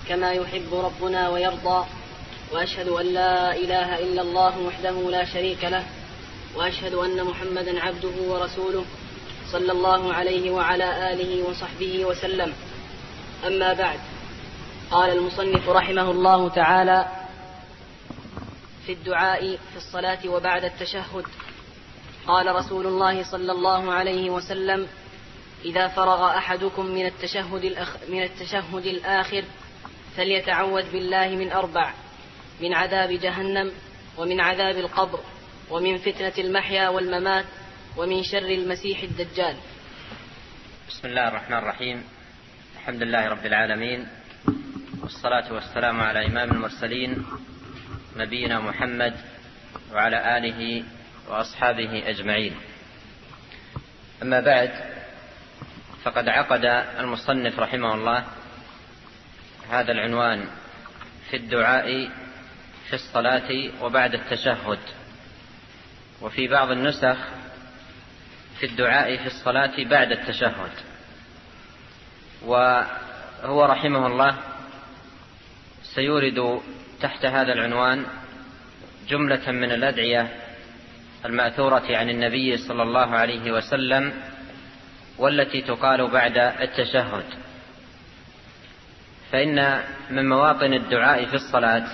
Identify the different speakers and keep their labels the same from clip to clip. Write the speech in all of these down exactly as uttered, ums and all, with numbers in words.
Speaker 1: كما يحب ربنا ويرضى، وأشهد أن لا إله إلا الله وحده لا شريك له، وأشهد أن محمدا عبده ورسوله صلى الله عليه وعلى آله وصحبه وسلم. أما بعد، قال المصنف رحمه الله تعالى في الدعاء في الصلاة وبعد التشهد: قال رسول الله صلى الله عليه وسلم: إذا فرغ أحدكم من التشهد, الأخ من التشهد الآخر فليتعوذ بالله من أربع: من عذاب جهنم، ومن عذاب القبر، ومن فتنة المحيا والممات، ومن شر المسيح الدجال.
Speaker 2: بسم الله الرحمن الرحيم. الحمد لله رب العالمين، والصلاة والسلام على إمام المرسلين نبينا محمد وعلى آله وأصحابه أجمعين. أما بعد، فقد عقد المصنف رحمه الله هذا العنوان في الدعاء في الصلاة وبعد التشهد، وفي بعض النسخ في الدعاء في الصلاة بعد التشهد. وهو رحمه الله سيورد تحت هذا العنوان جملة من الأدعية المأثورة عن النبي صلى الله عليه وسلم، والتي تقال بعد التشهد. فإن من مواطن الدعاء في الصلاة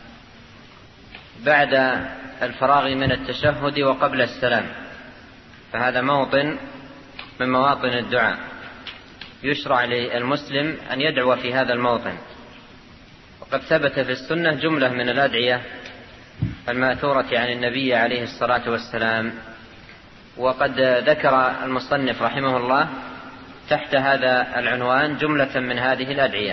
Speaker 2: بعد الفراغ من التشهد وقبل السلام، فهذا موطن من مواطن الدعاء، يشرع للمسلم أن يدعو في هذا الموطن. وقد ثبت في السنة جملة من الأدعية المأثورة عن النبي عليه الصلاة والسلام، وقد ذكر المصنف رحمه الله تحت هذا العنوان جملة من هذه الأدعية.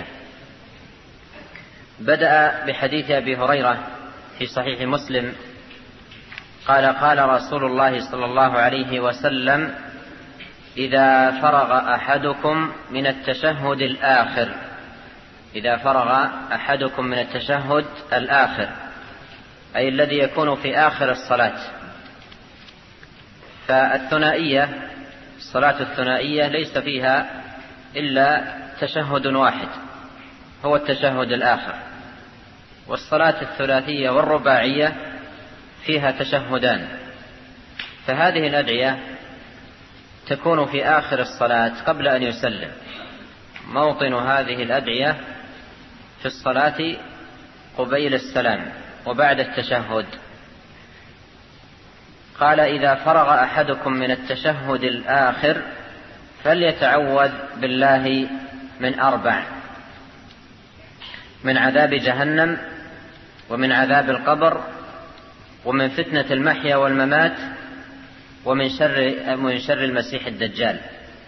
Speaker 2: بدأ بحديث أبي هريرة في صحيح مسلم قال: قال رسول الله صلى الله عليه وسلم: إذا فرغ أحدكم من التشهد الآخر إذا فرغ أحدكم من التشهد الآخر أي الذي يكون في آخر الصلاة. فالثنائية، الصلاة الثنائية ليس فيها إلا تشهد واحد هو التشهد الآخر، والصلاة الثلاثية والرباعية فيها تشهدان. فهذه الأدعية تكون في آخر الصلاة قبل أن يسلم. موطن هذه الأدعية في الصلاة قبيل السلام وبعد التشهد. قال: إذا فرغ أحدكم من التشهد الآخر فليتعوذ بالله من أربع: من عذاب جهنم، ومن عذاب القبر، ومن فتنة المحيا والممات، ومن شر من شر المسيح الدجال.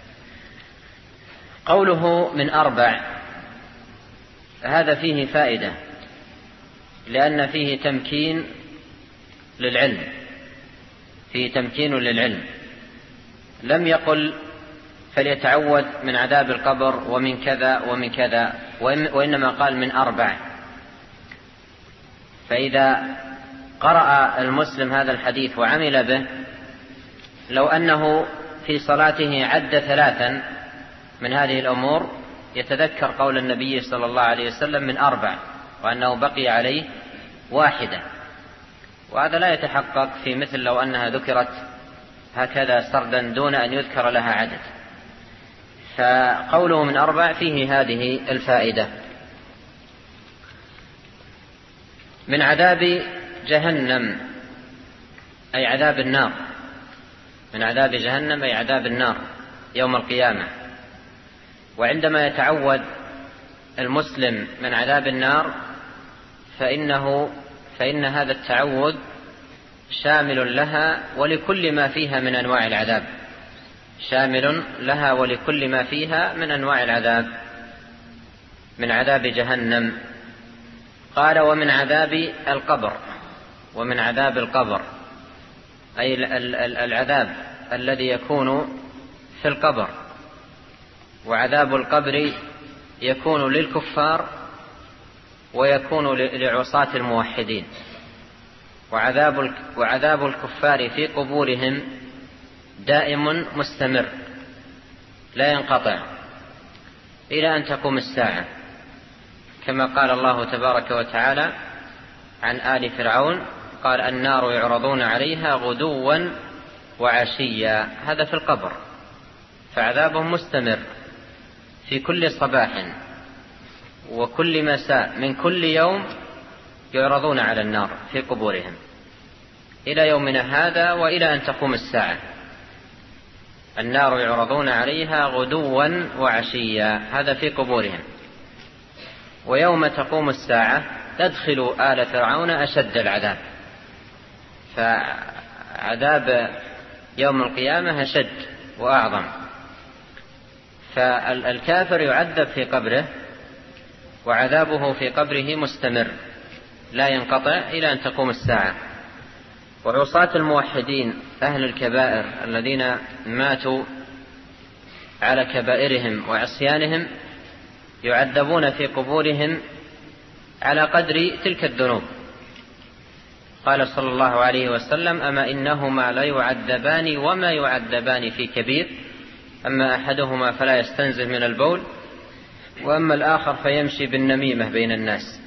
Speaker 2: قوله من أربع هذا فيه فائدة، لأن فيه تمكين للعلم فيه تمكين للعلم لم يقل فليتعوذ من عذاب القبر ومن كذا ومن كذا، وإنما قال من أربع. فإذا قرأ المسلم هذا الحديث وعمل به، لو أنه في صلاته عد ثلاثا من هذه الأمور يتذكر قول النبي صلى الله عليه وسلم من أربع، وأنه بقي عليه واحدة. وهذا لا يتحقق في مثل لو أنها ذكرت هكذا سردا دون أن يذكر لها عدد. فقوله من أربع فيه هذه الفائدة. من عذاب جهنم أي عذاب النار، من عذاب جهنم أي عذاب النار يوم القيامة. وعندما يتعوذ المسلم من عذاب النار فإنه فإن هذا التعوذ شامل لها ولكل ما فيها من أنواع العذاب شامل لها ولكل ما فيها من أنواع العذاب من عذاب جهنم. قال: ومن عذاب القبر ومن عذاب القبر أي العذاب الذي يكون في القبر. وعذاب القبر يكون للكفار ويكون لعصاة الموحدين. وعذاب وعذاب الكفار في قبورهم دائم مستمر لا ينقطع إلى أن تقوم الساعة. كما قال الله تبارك وتعالى عن آل فرعون قال النار يعرضون عليها غدوا وعشيا، هذا في القبر، فعذابهم مستمر في كل صباح وكل مساء من كل يوم، يعرضون على النار في قبورهم إلى يومنا هذا وإلى أن تقوم الساعة. النار يعرضون عليها غدوا وعشيا، هذا في قبورهم. ويوم تقوم الساعة تدخل آل فرعون أشد العذاب، فعذاب يوم القيامة أشد وأعظم. فالكافر يعذب في قبره وعذابه في قبره مستمر لا ينقطع إلى أن تقوم الساعة. وعصاة الموحدين أهل الكبائر الذين ماتوا على كبائرهم وعصيانهم يعذبون في قبورهم على قدر تلك الذنوب. قال صلى الله عليه وسلم أما إنهما لا يعذبان وما يعذبان في كبير، أما أحدهما فلا يستنزه من البول، وأما الآخر فيمشي بالنميمة بين الناس.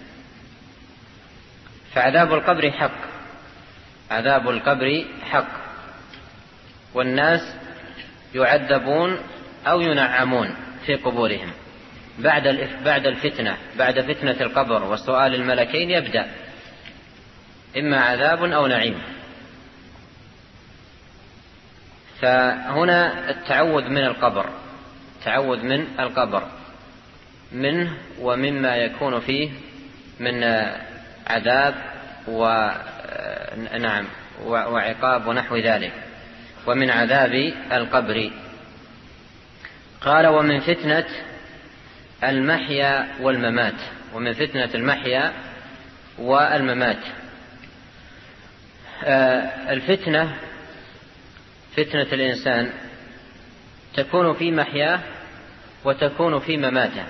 Speaker 2: فعذاب القبر حق، عذاب القبر حق، والناس يعذبون أو ينعمون في قبورهم بعد بعد الفتنة، بعد فتنة القبر وسؤال الملكين يبدأ إما عذاب أو نعيم. فهنا التعوذ من القبر، تعوذ من القبر منه ومما يكون فيه من عذاب ونعم وعقاب ونحو ذلك، ومن عذاب القبر. قال ومن فتنة المحيا والممات، ومن فتنة المحيا والممات. الفتنة، فتنة الإنسان تكون في محياه وتكون في مماته،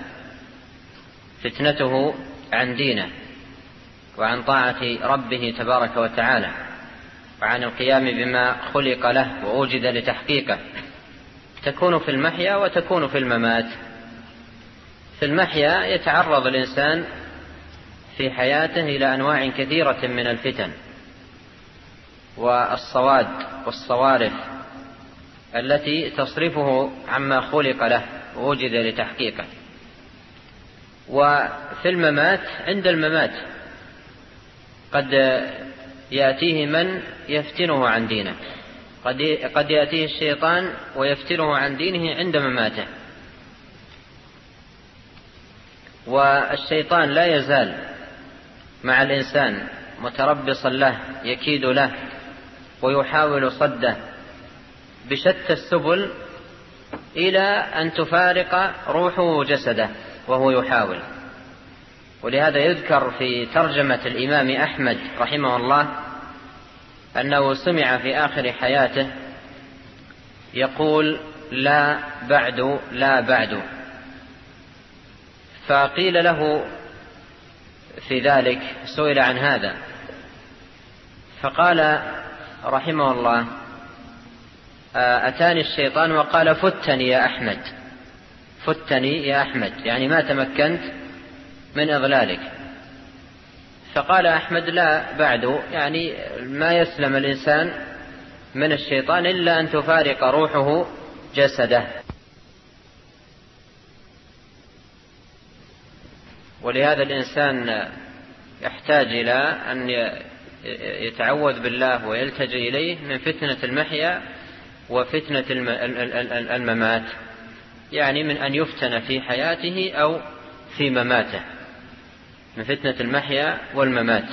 Speaker 2: فتنته عن دينه وعن طاعة ربه تبارك وتعالى وعن القيام بما خلق له ووجد لتحقيقه، تكون في المحيا وتكون في الممات. في المحيا يتعرض الإنسان في حياته إلى أنواع كثيرة من الفتن والصواد والصوارف التي تصرفه عما خلق له ووجد لتحقيقه. وفي الممات، عند الممات قد يأتيه من يفتنه عن دينه، قد يأتيه الشيطان ويفتنه عن دينه عند مماته. والشيطان لا يزال مع الإنسان متربصا له، يكيد له ويحاول صده بشتى السبل إلى أن تفارق روحه جسده وهو يحاول. ولهذا يذكر في ترجمة الإمام أحمد رحمه الله أنه سمع في آخر حياته يقول لا بعد لا بعد، فقيل له في ذلك، سئل عن هذا فقال رحمه الله أتاني الشيطان وقال فتني يا أحمد، فتني يا أحمد، يعني ما تمكنت من إضلالك. فقال أحمد لا بعد، يعني ما يسلم الإنسان من الشيطان إلا أن تفارق روحه جسده. ولهذا الإنسان يحتاج إلى أن يتعوذ بالله ويلتجئ إليه من فتنة المحيا وفتنة الممات، يعني من أن يفتن في حياته أو في مماته، من فتنة المحيا والممات.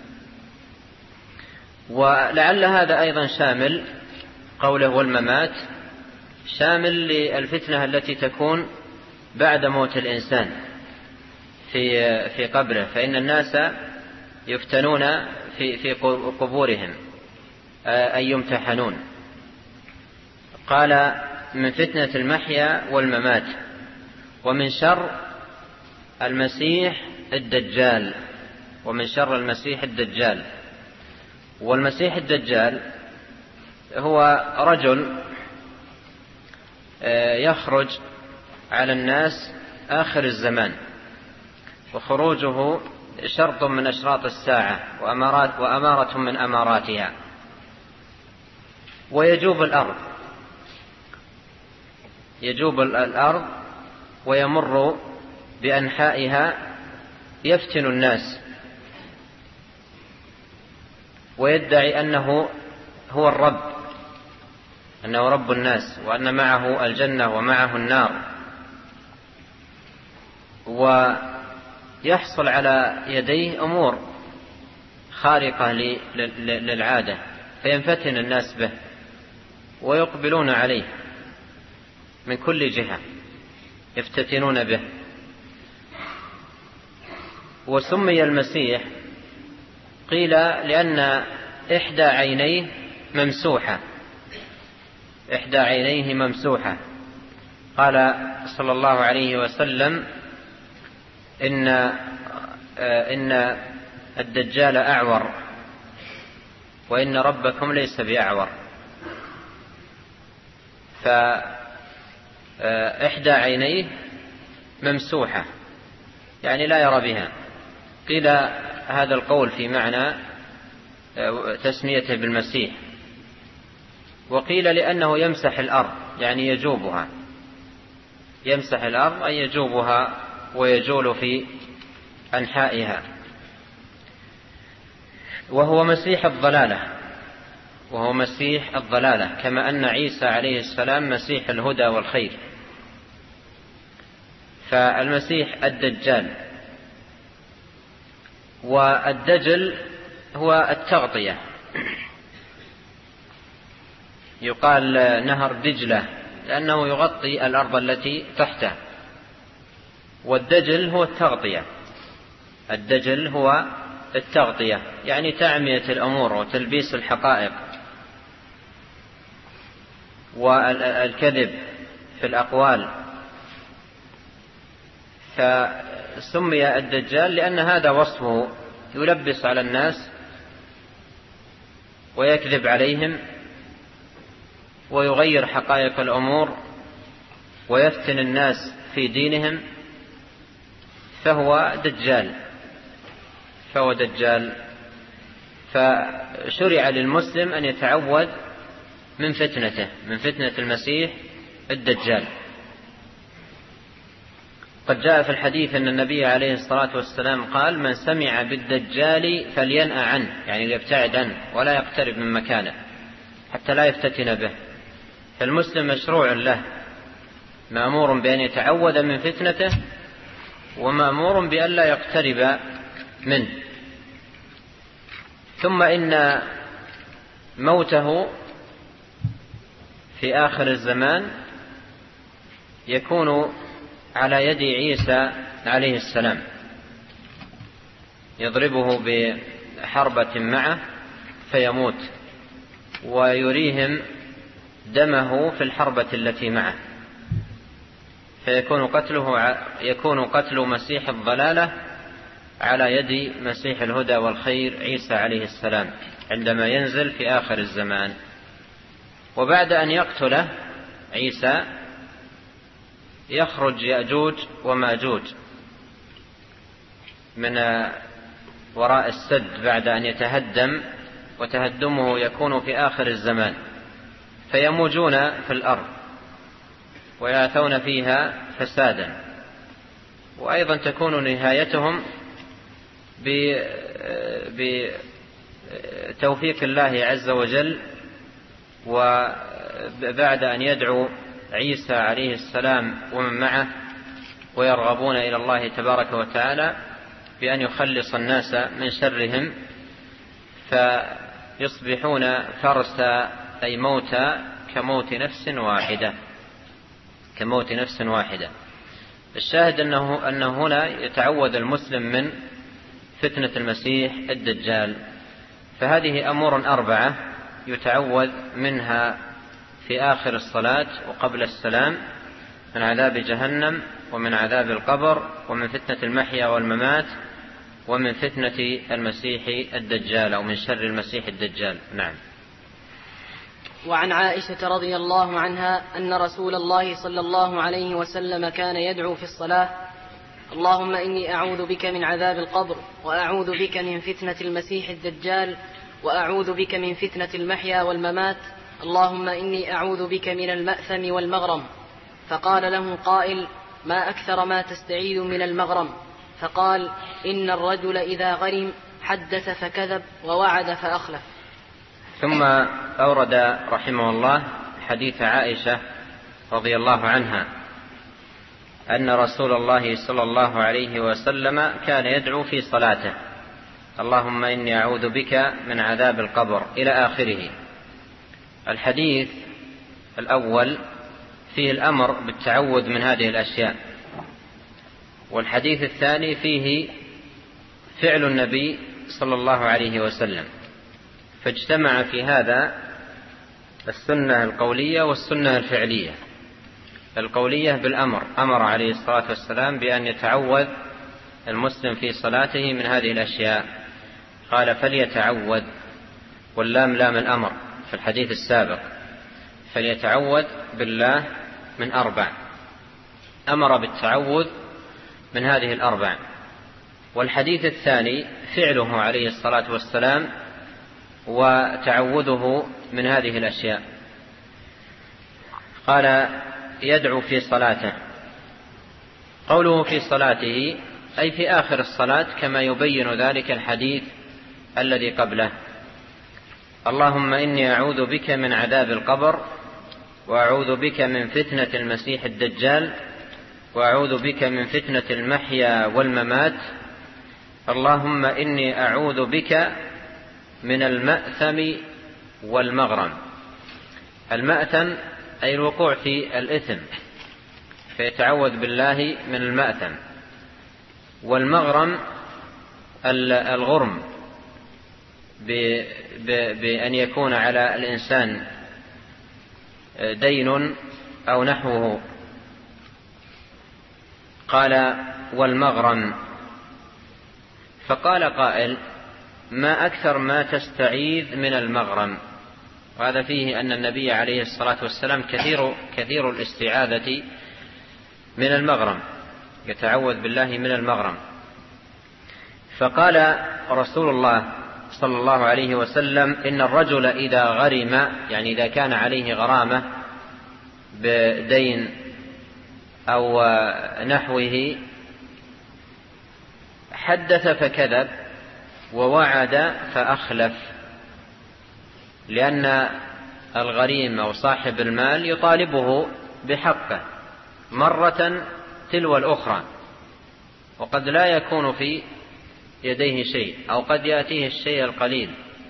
Speaker 2: ولعل هذا أيضا شامل، قوله والممات شامل للفتنة التي تكون بعد موت الإنسان في في قبره، فإن الناس يفتنون في في قبورهم أي يمتحنون. قال من فتنة المحيا والممات، ومن شر المسيح الدجال، ومن شر المسيح الدجال. والمسيح الدجال هو رجل يخرج على الناس آخر الزمان، وخروجه شرط من أشراط الساعة وأمارات وأمارة من أماراتها. ويجوب الأرض يجوب الأرض ويمر بأنحائها يفتن الناس ويدعي أنه هو الرب، أنه رب الناس، وأن معه الجنة ومعه النار، ويحصل على يديه أمور خارقة للعادة فينفتن الناس به ويقبلون عليه من كل جهة يفتتنون به. وسمي المسيح قيل لأن إحدى عينيه ممسوحة إحدى عينيه ممسوحة قال صلى الله عليه وسلم إن إن الدجال أعور وإن ربكم ليس بأعور. فإحدى عينيه ممسوحة يعني لا يرى بها. قيل هذا القول في معنى تسميته بالمسيح. وقيل لأنه يمسح الأرض يعني يجوبها، يمسح الأرض أي يجوبها ويجول في أنحائها. وهو مسيح الضلالة وهو مسيح الضلالة كما أن عيسى عليه السلام مسيح الهدى والخير. فالمسيح الدجال. والدجل هو التغطية، يقال نهر دجلة لأنه يغطي الأرض التي تحته. والدجل هو التغطية الدجل هو التغطية يعني تعمية الأمور وتلبيس الحقائق والكذب في الأقوال. فسمي الدجال لأن هذا وصفه، يلبس على الناس ويكذب عليهم ويغير حقائق الأمور ويفتن الناس في دينهم، فهو دجال فهو دجال. فشرع للمسلم أن يتعوذ من فتنته من فتنة المسيح الدجال. قد جاء في الحديث أن النبي عليه الصلاة والسلام قال: من سمع بالدجال فلينأ عنه، يعني ليبتعد عنه ولا يقترب من مكانه حتى لا يفتتن به. فالمسلم مشروع له، مأمور بأن يتعوذ من فتنته ومأمور بأن لا يقترب منه. ثم إن موته في آخر الزمان يكون على يد عيسى عليه السلام، يضربه بحربة معه فيموت ويريهم دمه في الحربة التي معه، فيكون قتله يكون قتل مسيح الضلالة على يد مسيح الهدى والخير عيسى عليه السلام عندما ينزل في آخر الزمان. وبعد أن يقتله عيسى يخرج يأجوج وماجوج من وراء السد بعد أن يتهدم، وتهدمه يكون في آخر الزمان، فيموجون في الأرض ويأتون فيها فسادا. وأيضا تكون نهايتهم بتوفيق الله عز وجل، وبعد أن يدعو عيسى عليه السلام ومن معه ويرغبون إلى الله تبارك وتعالى بأن يخلص الناس من شرهم، فيصبحون فرسا أي موتى كموت نفس واحدة كموت نفس واحدة. الشاهد أنه, أنه هنا يتعوذ المسلم من فتنة المسيح الدجال. فهذه أمور أربعة يتعوذ منها في آخر الصلاة وقبل السلام: من عذاب جهنم، ومن عذاب القبر، ومن فتنة المحيا والممات، ومن فتنة المسيح الدجال أو من شر المسيح الدجال. نعم.
Speaker 1: وعن عائشة رضي الله عنها أن رسول الله صلى الله عليه وسلم كان يدعو في الصلاة: اللهم إني أعوذ بك من عذاب القبر، وأعوذ بك من فتنة المسيح الدجال، وأعوذ بك من فتنة المحيا والممات، اللهم إني أعوذ بك من المأثم والمغرم. فقال له قائل: ما أكثر ما تستعيذ من المغرم؟ فقال: إن الرجل إذا غرم حدث فكذب ووعد فأخلف.
Speaker 2: ثم أورد رحمه الله حديث عائشة رضي الله عنها أن رسول الله صلى الله عليه وسلم كان يدعو في صلاته: اللهم إني أعوذ بك من عذاب القبر، إلى آخره. الحديث الأول فيه الأمر بالتعوذ من هذه الأشياء، والحديث الثاني فيه فعل النبي صلى الله عليه وسلم، فاجتمع في هذا السنة القولية والسنة الفعلية. القولية بالأمر، أمر عليه الصلاة والسلام بأن يتعوذ المسلم في صلاته من هذه الأشياء، قال: فليتعوذ، واللام لام الأمر في الحديث السابق، فليتعوذ بالله من أربع، أمر بالتعوذ من هذه الأربع. والحديث الثاني فعله عليه الصلاة والسلام وتعوذه من هذه الأشياء. قال: يدعو في صلاته. قوله في صلاته أي في آخر الصلاة، كما يبين ذلك الحديث الذي قبله: اللهم إني أعوذ بك من عذاب القبر، وأعوذ بك من فتنة المسيح الدجال، وأعوذ بك من فتنة المحيا والممات، اللهم إني أعوذ بك من المأثم والمغرم. المأثم أي الوقوع في الإثم، فيتعوذ بالله من المأثم. والمغرم الغرم، بأن يكون على الإنسان دين أو نحوه. قال: والمغرم. فقال قائل: ما أكثر ما تستعيذ من المغرم؟ وهذا فيه أن النبي عليه الصلاة والسلام كثير, كثير الاستعاذة من المغرم، يتعوذ بالله من المغرم. فقال رسول الله صلى الله عليه وسلم: إن الرجل إذا غرم، يعني إذا كان عليه غرامة بدين أو نحوه، حدث فكذب ووعد فأخلف. لأن الغريم أو صاحب المال يطالبه بحقه مرة تلو الأخرى، وقد لا يكون في يديه شيء، أو قد يأتيه الشيء القليل،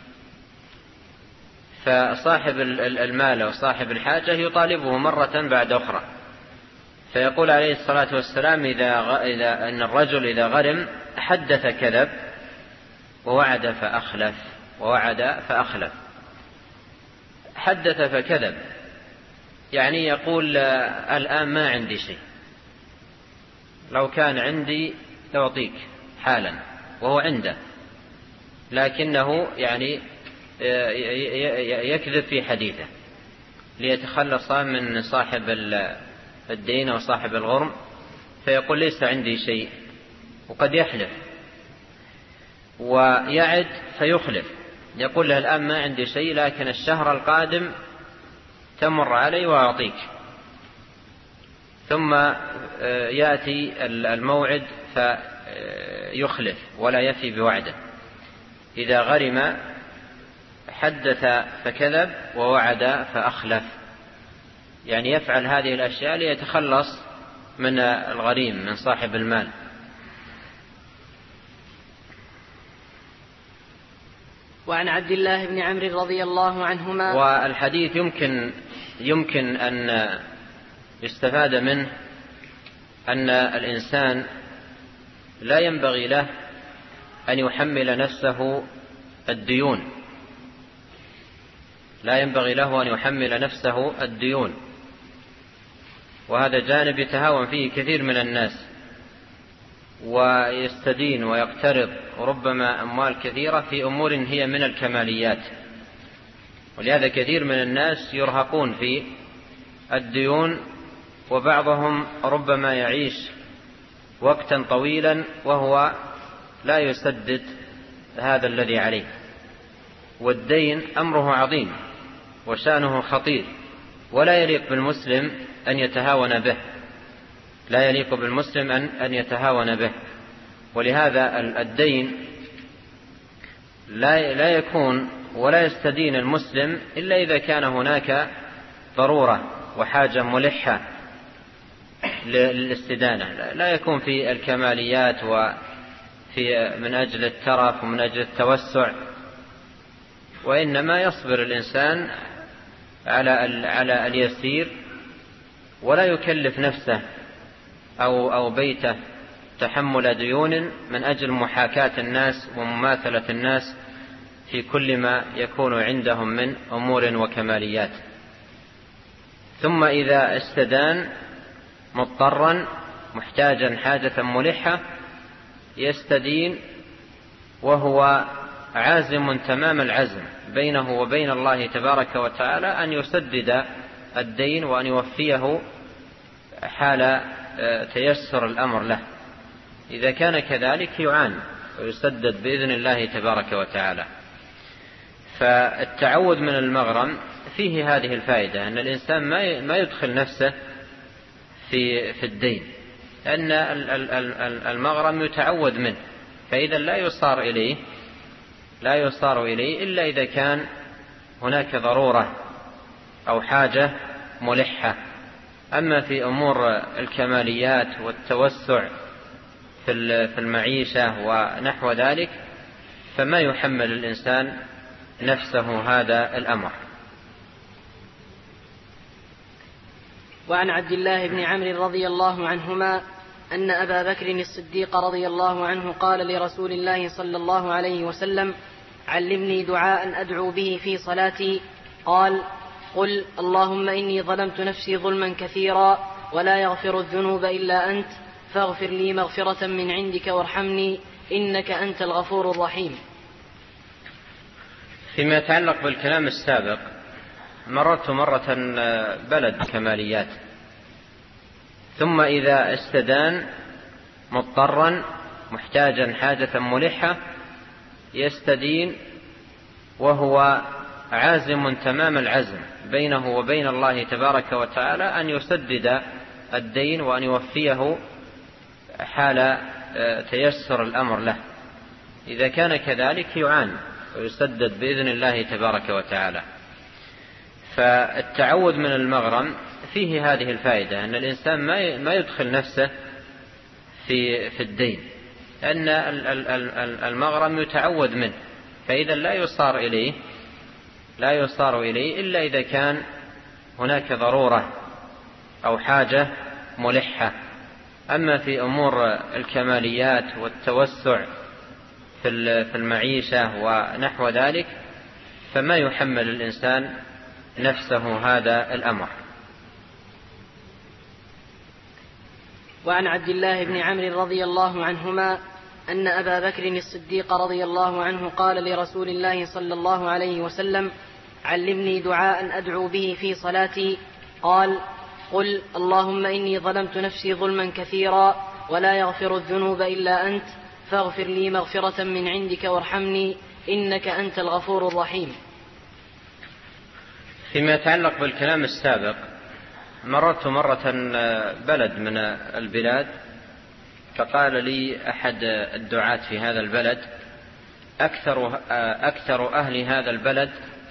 Speaker 2: فصاحب المال أو صاحب الحاجة يطالبه مرة بعد أخرى. فيقول عليه الصلاة والسلام: إذا, إذا أن الرجل إذا غرم حدث كذب ووعد فأخلف. ووعد فأخلف، حدث فكذب، يعني يقول: الآن ما عندي شيء، لو كان عندي لأعطيك حالا، وهو عنده، لكنه يعني يكذب في حديثه ليتخلص من صاحب الدين أو صاحب الغرم، فيقول: ليس عندي شيء، وقد يحلف ويعد فيخلف، يقول له: الآن ما عندي شيء، لكن الشهر القادم تمر علي وأعطيك. ثم يأتي الموعد فيخلف ولا يفي بوعده. إذا غرم حدث فكذب ووعد فأخلف، يعني يفعل هذه الأشياء ليتخلص من الغريم، من صاحب المال.
Speaker 1: وعن عبد الله بن عمرو رضي الله عنهما.
Speaker 2: والحديث يمكن يمكن أن يستفاد منه أن الإنسان لا ينبغي له أن يحمل نفسه الديون، لا ينبغي له أن يحمل نفسه الديون، وهذا جانب يتهاون فيه كثير من الناس، ويستدين ويقترض وربما أموال كثيرة في أمور هي من الكماليات. ولهذا كثير من الناس يرهقون في الديون، وبعضهم ربما يعيش وقتا طويلا وهو لا يسدد هذا الذي عليه. والدين أمره عظيم وشأنه خطير، ولا يليق بالمسلم أن يتهاون به، لا يليق بالمسلم أن أن يتهاون به. ولهذا الدين لا لا يكون ولا يستدين المسلم إلا إذا كان هناك ضرورة وحاجة ملحة للاستدانة. لا يكون في الكماليات وفي من أجل الترف ومن أجل التوسع، وإنما يصبر الإنسان على على اليسير، ولا يكلف نفسه أو أو بيته تحمل ديون من أجل محاكاة الناس ومماثلة الناس في كل ما يكون عندهم من أمور وكماليات. ثم إذا استدان مضطرا محتاجا حاجة ملحة يستدين وهو عازم تمام العزم بينه وبين الله تبارك وتعالى أن يسدد الدين وأن يوفيه حال تيسر الأمر له. إذا كان كذلك يعان ويسدد بإذن الله تبارك وتعالى. فالتعوذ من المغرم فيه هذه الفائدة، أن الإنسان ما يدخل نفسه في في الدين، لأن المغرم يتعوذ منه، فإذا لا يصار إليه لا يصار إليه إلا إذا كان هناك ضرورة أو حاجة ملحة. أما في أمور الكماليات والتوسع في المعيشة ونحو ذلك فما يحمل الإنسان نفسه هذا الأمر.
Speaker 1: وعن عبد الله بن عمرو رضي الله عنهما أن أبا بكر الصديق رضي الله عنه قال لرسول الله صلى الله عليه وسلم: علمني دعاء أدعو به في صلاتي. قال: قل اللهم إني ظلمت نفسي ظلما كثيرا ولا يغفر الذنوب إلا أنت فاغفر لي مغفرة من عندك وارحمني إنك أنت الغفور الرحيم.
Speaker 2: فيما يتعلق بالكلام السابق، مررت مرة بلد كماليات، ثم إذا استدان مضطرا محتاجا حاجة ملحة يستدين وهو عازم تمام العزم بينه وبين الله تبارك وتعالى أن يسدد الدين وأن يوفيه حال تيسر الأمر له. إذا كان كذلك يعان ويسدد بإذن الله تبارك وتعالى. فالتعوذ من المغرم فيه هذه الفائدة، أن الإنسان ما يدخل نفسه في في الدين، لأن المغرم يتعوذ منه، فإذا لا يصار إليه لا يصار إليه إلا إذا كان هناك ضرورة أو حاجة ملحة. أما في أمور الكماليات والتوسع في المعيشة ونحو ذلك فما يحمل الإنسان نفسه هذا الأمر.
Speaker 1: وعن عبد الله بن عمرو رضي الله عنهما أن أبا بكر الصديق رضي الله عنه قال لرسول الله صلى الله عليه وسلم: علمني دعاء أدعو به في صلاتي. قال: قل اللهم إني ظلمت نفسي ظلما كثيرا ولا يغفر الذنوب إلا أنت فاغفر لي مغفرة من عندك وارحمني إنك أنت الغفور الرحيم.
Speaker 2: فيما يتعلق بالكلام السابق، مررت مرة بلد من البلاد، فقال لي أحد الدعاة في هذا البلد: أكثر, أكثر أهل هذا البلد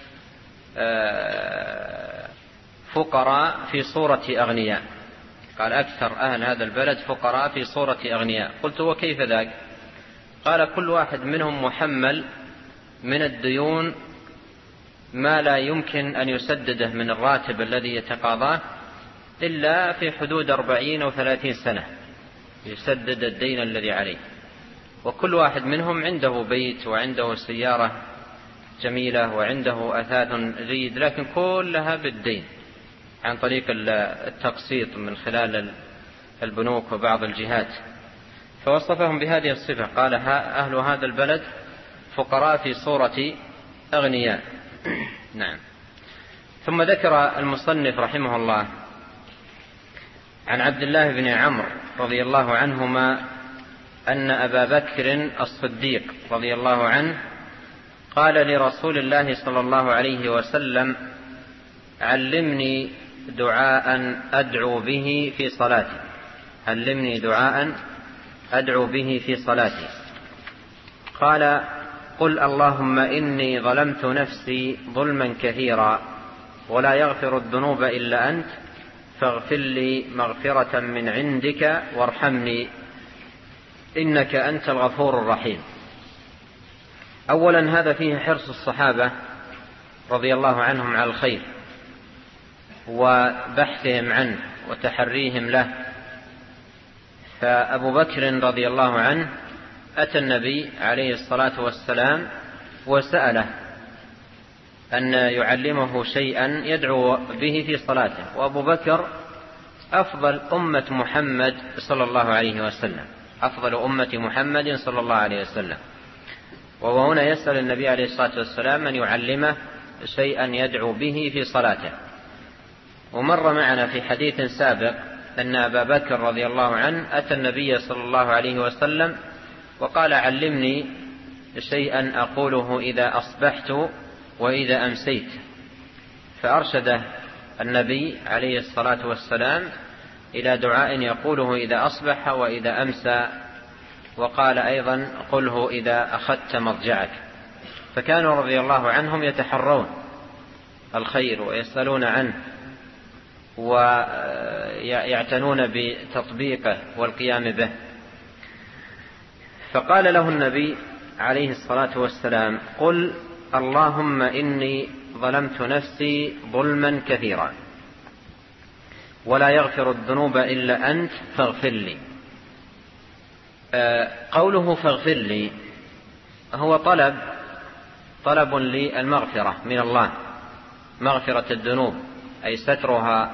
Speaker 2: فقراء في صورة أغنياء. قال: أكثر أهل هذا البلد فقراء في صورة أغنياء. قلت: وكيف ذاك؟ قال: كل واحد منهم محمل من الديون ما لا يمكن أن يسدده من الراتب الذي يتقاضاه إلا في حدود أربعين أو ثلاثين سنة يسدد الدين الذي عليه. وكل واحد منهم عنده بيت وعنده سيارة جميلة وعنده أثاث جيد، لكن كلها بالدين عن طريق التقسيط من خلال البنوك وبعض الجهات. فوصفهم بهذه الصفة، قال: أهل هذا البلد فقراء في صورة أغنياء. نعم. ثم ذكر المصنف رحمه الله عن عبد الله بن عمرو رضي الله عنهما أن أبا بكر الصديق رضي الله عنه قال لرسول الله صلى الله عليه وسلم: علمني دعاء أدعو به في صلاتي علمني دعاء أدعو به في صلاتي قال: قل اللهم إني ظلمت نفسي ظلما كثيرا ولا يغفر الذنوب إلا أنت فاغفر لي مغفرة من عندك وارحمني إنك أنت الغفور الرحيم. أولا هذا فيه حرص الصحابة رضي الله عنهم على الخير وبحثهم عنه وتحريهم له. فأبو بكر رضي الله عنه أتى النبي عليه الصلاة والسلام وسأله أن يعلمه شيئا يدعو به في صلاته، وأبو بكر أفضل أمة محمد صلى الله عليه وسلم أفضل أمة محمد صلى الله عليه وسلم وهو هنا يسأل النبي عليه الصلاة والسلام أن يعلمه شيئا يدعو به في صلاته. ومر معنا في حديث سابق أن أبا بكر رضي الله عنه أتى النبي صلى الله عليه وسلم وقال: علمني شيئا أقوله إذا أصبحت وإذا أمسيت. فأرشده النبي عليه الصلاة والسلام إلى دعاء يقوله إذا أصبح وإذا أمسى، وقال أيضا: قله إذا أخذت مضجعك. فكانوا رضي الله عنهم يتحرون الخير ويسألون عنه ويعتنون بتطبيقه والقيام به. فقال له النبي عليه الصلاة والسلام: قل اللهم إني ظلمت نفسي ظلما كثيرا ولا يغفر الذنوب إلا أنت فاغفر لي. قوله فاغفر لي هو طلب طلب للمغفرة من الله، مغفرة الذنوب أي سترها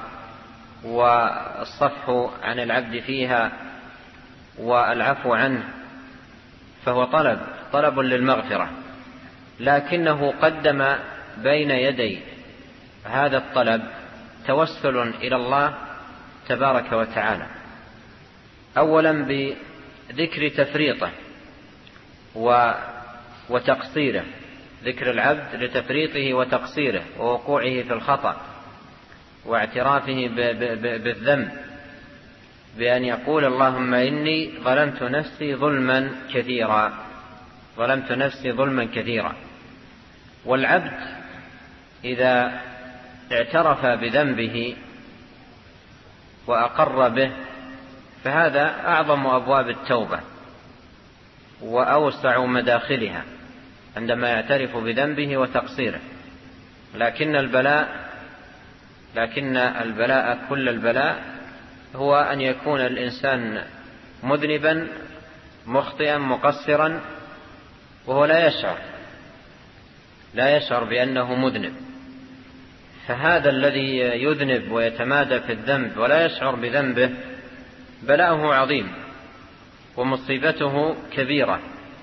Speaker 2: والصفح عن العبد فيها والعفو عنه، فهو طلب طلب للمغفرة، لكنه قدم بين يدي هذا الطلب توسل إلى الله تبارك وتعالى، أولا بذكر تفريطه وتقصيره، ذكر العبد لتفريطه وتقصيره ووقوعه في الخطأ واعترافه بالذنب، بأن يقول: اللهم إني ظلمت نفسي ظلما كثيرا ظلمت نفسي ظلما كثيرا. والعبد إذا اعترف بذنبه وأقر به فهذا أعظم أبواب التوبة وأوسع مداخلها عندما يعترف بذنبه وتقصيره. لكن البلاء لكن البلاء كل البلاء هو أن يكون الإنسان مذنبا مخطئا مقصرا وهو لا يشعر لا يشعر بأنه مذنب. فهذا الذي يذنب ويتمادى في الذنب ولا يشعر بذنبه بلاؤه عظيم ومصيبته كبيرة،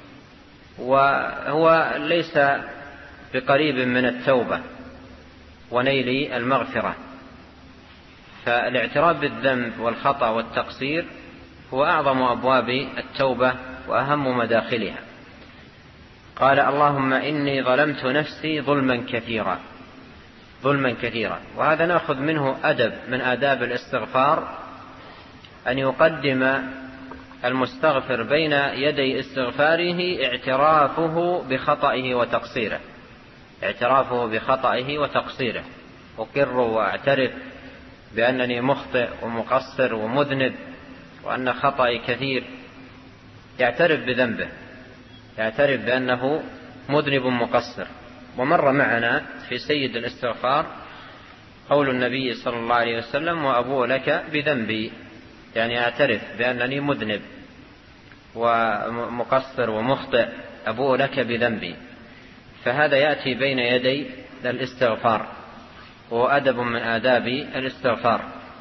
Speaker 2: وهو ليس بقريب من التوبة ونيل المغفرة. فالاعتراف بالذنب والخطأ والتقصير هو أعظم أبواب التوبة وأهم مداخلها. قال: اللهم إني ظلمت نفسي ظلما كثيرا ظلما كثيرا. وهذا نأخذ منه أدب من آداب الاستغفار، أن يقدم المستغفر بين يدي استغفاره اعترافه بخطئه وتقصيره اعترافه بخطئه وتقصيره أقر وأعترف بأنني مخطئ ومقصر ومذنب وأن خطئي كثير، يعترف بذنبه، يعترف بأنه مذنب مقصر. ومر معنا في سيد الاستغفار قول النبي صلى الله عليه وسلم: وأبو لك بذنبي، يعني أعترف بأنني مذنب ومقصر ومخطئ، أبو لك بذنبي. فهذا يأتي بين يدي الاستغفار وهو أدب من آداب الاستغفار.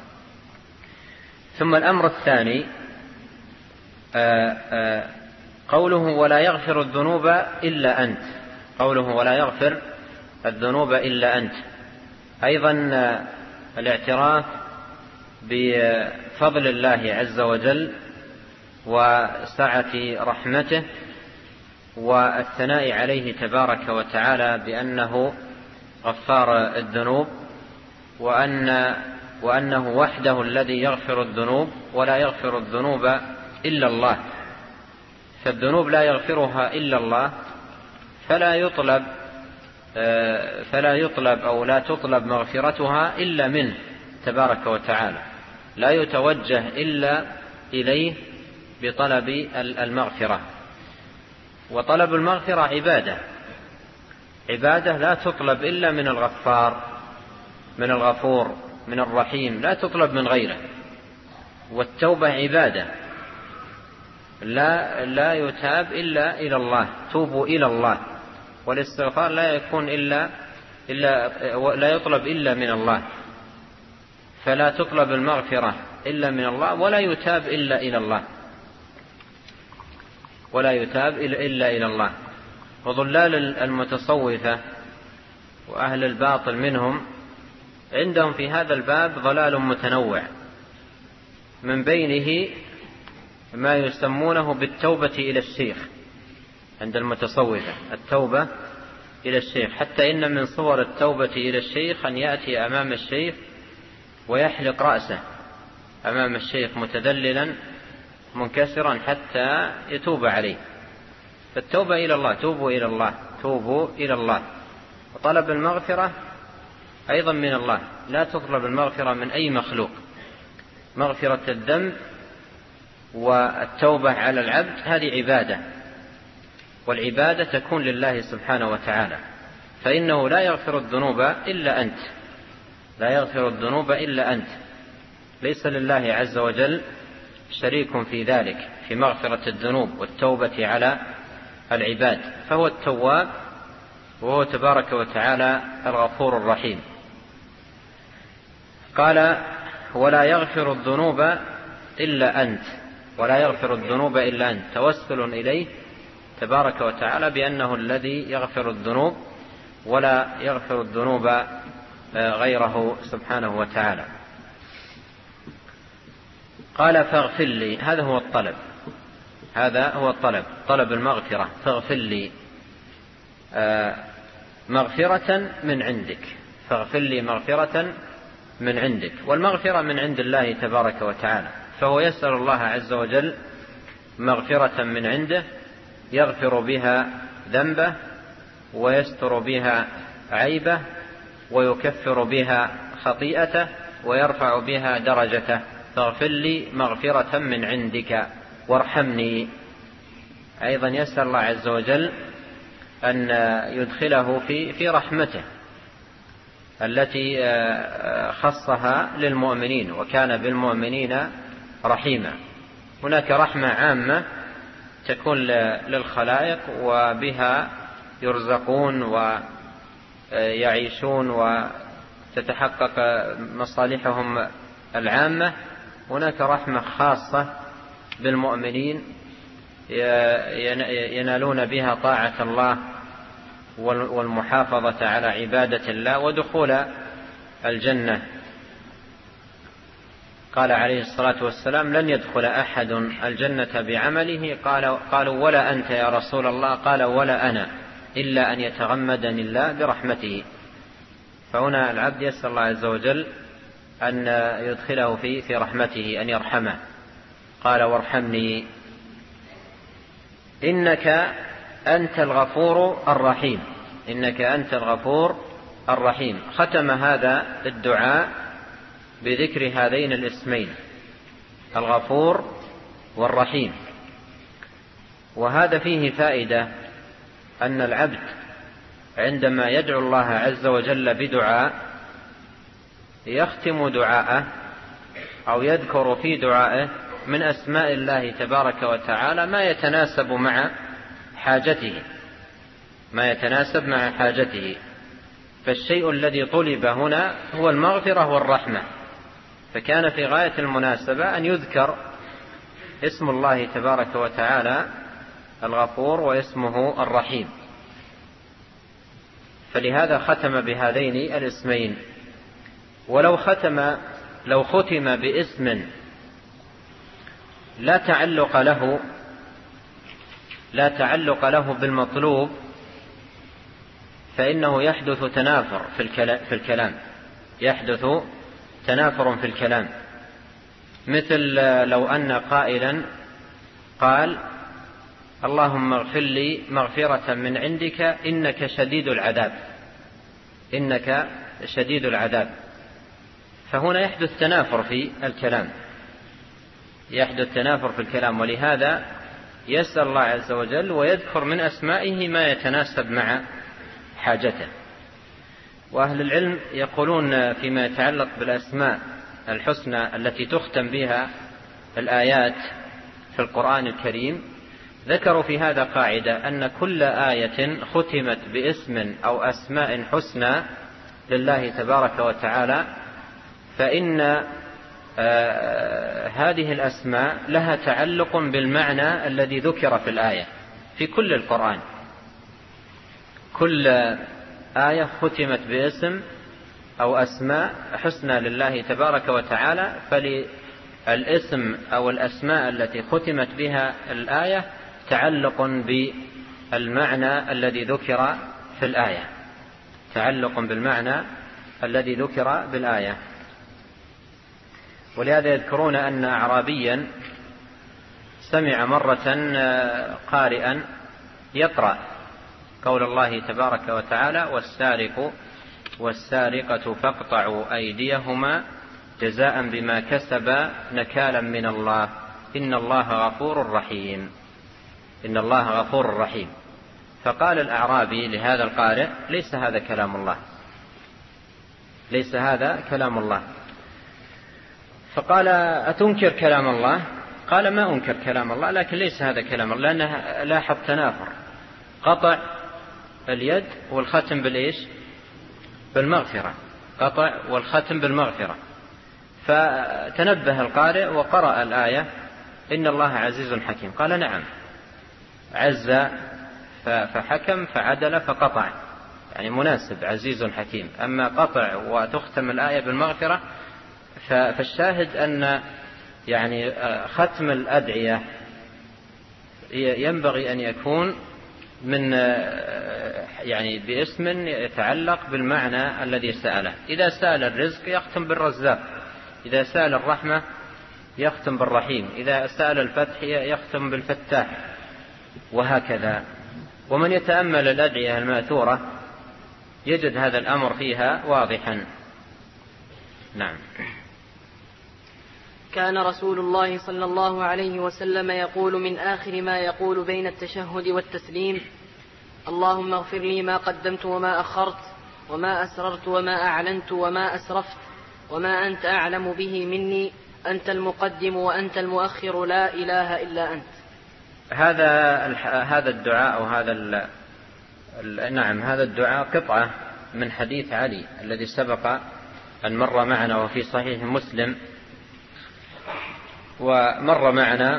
Speaker 2: ثم الأمر الثاني آآ آآ قوله: ولا يغفر الذنوب إلا أنت قوله ولا يغفر الذنوب إلا أنت أيضا الاعتراف فضل الله عز وجل وسعة رحمته والثناء عليه تبارك وتعالى بأنه غفار الذنوب، وأن وأنه وحده الذي يغفر الذنوب ولا يغفر الذنوب إلا الله، فالذنوب لا يغفرها إلا الله، فلا يطلب فلا يطلب أو لا تطلب مغفرتها إلا منه تبارك وتعالى، لا يتوجه إلا إليه بطلب المغفرة. وطلب المغفرة عبادة عبادة لا تطلب إلا من الغفار، من الغفور، من الرحيم، لا تطلب من غيره. والتوبة عبادة لا لا يتاب إلا إلى الله، توبوا إلى الله. والاستغفار لا يكون إلا إلا لا يطلب إلا من الله، فلا تطلب المغفرة إلا من الله، ولا يتاب إلا إلى الله، ولا يتاب إلا إلى الله. وضلال المتصوفة وأهل الباطل منهم عندهم في هذا الباب ضلال متنوع، من بينه ما يسمونه بالتوبة إلى الشيخ. عند المتصوفة التوبة إلى الشيخ، حتى إن من صور التوبة إلى الشيخ أن يأتي أمام الشيخ ويحلق رأسه أمام الشيخ متذللا منكسرا حتى يتوب عليه. فالتوبة إلى الله، توبوا إلى الله، توبوا إلى الله. وطلب المغفرة أيضا من الله، لا تطلب المغفرة من أي مخلوق. مغفرة الذنب والتوبة على العبد هذه عبادة، والعبادة تكون لله سبحانه وتعالى، فإنه لا يغفر الذنوب إلا أنت، لا يغفر الذنوب إلا أنت، ليس لله عز وجل شريك في ذلك، في مغفرة الذنوب والتوبة على العباد. فهو التواب، وهو تبارك وتعالى الغفور الرحيم. قال ولا يغفر الذنوب إلا أنت، ولا يغفر الذنوب إلا أنت، توسل إليه تبارك وتعالى بأنه الذي يغفر الذنوب، ولا يغفر الذنوب غيره سبحانه وتعالى. قال فاغفر لي، هذا هو الطلب، هذا هو الطلب، طلب المغفرة. فاغفر لي مغفرة من عندك، فاغفر لي مغفرة من عندك. والمغفرة من عند الله تبارك وتعالى، فهو يسأل الله عز وجل مغفرة من عنده يغفر بها ذنبه ويستر بها عيبه ويكفر بها خطيئته ويرفع بها درجته. فاغفر لي مغفرة من عندك وارحمني. أيضا يسأل الله عز وجل أن يدخله في في رحمته التي خصها للمؤمنين، وكان بالمؤمنين رحيما. هناك رحمة عامة تكون للخلائق وبها يرزقون ويعيشون وتتحقق مصالحهم العامة. هناك رحمة خاصة بالمؤمنين ينالون بها طاعة الله والمحافظة على عبادة الله ودخول الجنة. قال عليه الصلاة والسلام لن يدخل أحد الجنة بعمله، قالوا ولا أنت يا رسول الله؟ قال ولا أنا، إلا أن يتغمدني الله برحمته. فهنا العبد يسأل الله عز وجل أن يدخله في في رحمته، أن يرحمه. قال وارحمني إنك أنت الغفور الرحيم، إنك أنت الغفور الرحيم. ختم هذا الدعاء بذكر هذين الاسمين الغفور والرحيم. وهذا فيه فائدة أن العبد عندما يدعو الله عز وجل بدعاء يختم دعاءه أو يذكر في دعائه من أسماء الله تبارك وتعالى ما يتناسب مع حاجته، ما يتناسب مع حاجته. فالشيء الذي طلب هنا هو المغفرة والرحمة، فكان في غاية المناسبة أن يذكر اسم الله تبارك وتعالى الغفور واسمه الرحيم. فلهذا ختم بهذين الاسمين. ولو ختم لو ختم باسم لا تعلق له لا تعلق له بالمطلوب، فإنه يحدث تنافر في الكلام يحدث تنافر في الكلام مثل لو أن قائلا قال اللهم اغفر لي مغفرة من عندك إنك شديد العذاب إنك شديد العذاب، فهنا يحدث تنافر في الكلام يحدث تنافر في الكلام ولهذا يسأل الله عز وجل ويذكر من أسمائه ما يتناسب مع حاجته. وأهل العلم يقولون فيما يتعلق بالأسماء الحسنى التي تختم بها الآيات في القرآن الكريم، ذكروا في هذا قاعدة أن كل آية ختمت باسم أو أسماء حسنى لله تبارك وتعالى فإن آه هذه الأسماء لها تعلق بالمعنى الذي ذكر في الآية في كل القرآن. كل آية ختمت باسم أو أسماء حسنى لله تبارك وتعالى، فللاسم أو الأسماء التي ختمت بها الآية تعلق بالمعنى الذي ذكر في الآية تعلق بالمعنى الذي ذكر بالآية. ولهذا يذكرون أن أعرابيا سمع مرة قارئا يقرأ قول الله تبارك وتعالى والسارق والسارقة فاقطعوا أيديهما جزاء بما كسبا نكالا من الله إن الله غفور رحيم إن الله غفور رحيم. فقال الأعرابي لهذا القارئ ليس هذا كلام الله ليس هذا كلام الله. فقال أتنكر كلام الله؟ قال ما أنكر كلام الله، لكن ليس هذا كلام الله، لأنه لاحظ تنافر قطع اليد والختم بالإيش؟ بالمغفرة قطع والختم بالمغفرة. فتنبه القارئ وقرأ الآية إن الله عزيز حكيم. قال نعم عز فحكم فعدل فقطع، يعني مناسب عزيز حكيم. أما قطع وتختم الآية بالمغفرة فالشاهد أن يعني ختم الأدعية ينبغي أن يكون من يعني باسم يتعلق بالمعنى الذي سأله. إذا سأل الرزق يختم بالرزاق، إذا سأل الرحمة يختم بالرحيم، إذا سأل الفتح يختم بالفتاح، وهكذا. ومن يتأمل الأدعية الماثورة يجد هذا الأمر فيها واضحا. نعم.
Speaker 1: كان رسول الله صلى الله عليه وسلم يقول من آخر ما يقول بين التشهد والتسليم اللهم اغفر لي ما قدمت وما أخرت وما أسررت وما أعلنت وما أسرفت وما أنت أعلم به مني أنت المقدم وأنت المؤخر لا إله إلا أنت.
Speaker 2: هذا هذا الدعاء أو هذا ال نعم هذا الدعاء قطعة من حديث علي الذي سبق أن مر معنا وفي صحيح مسلم، ومر معنا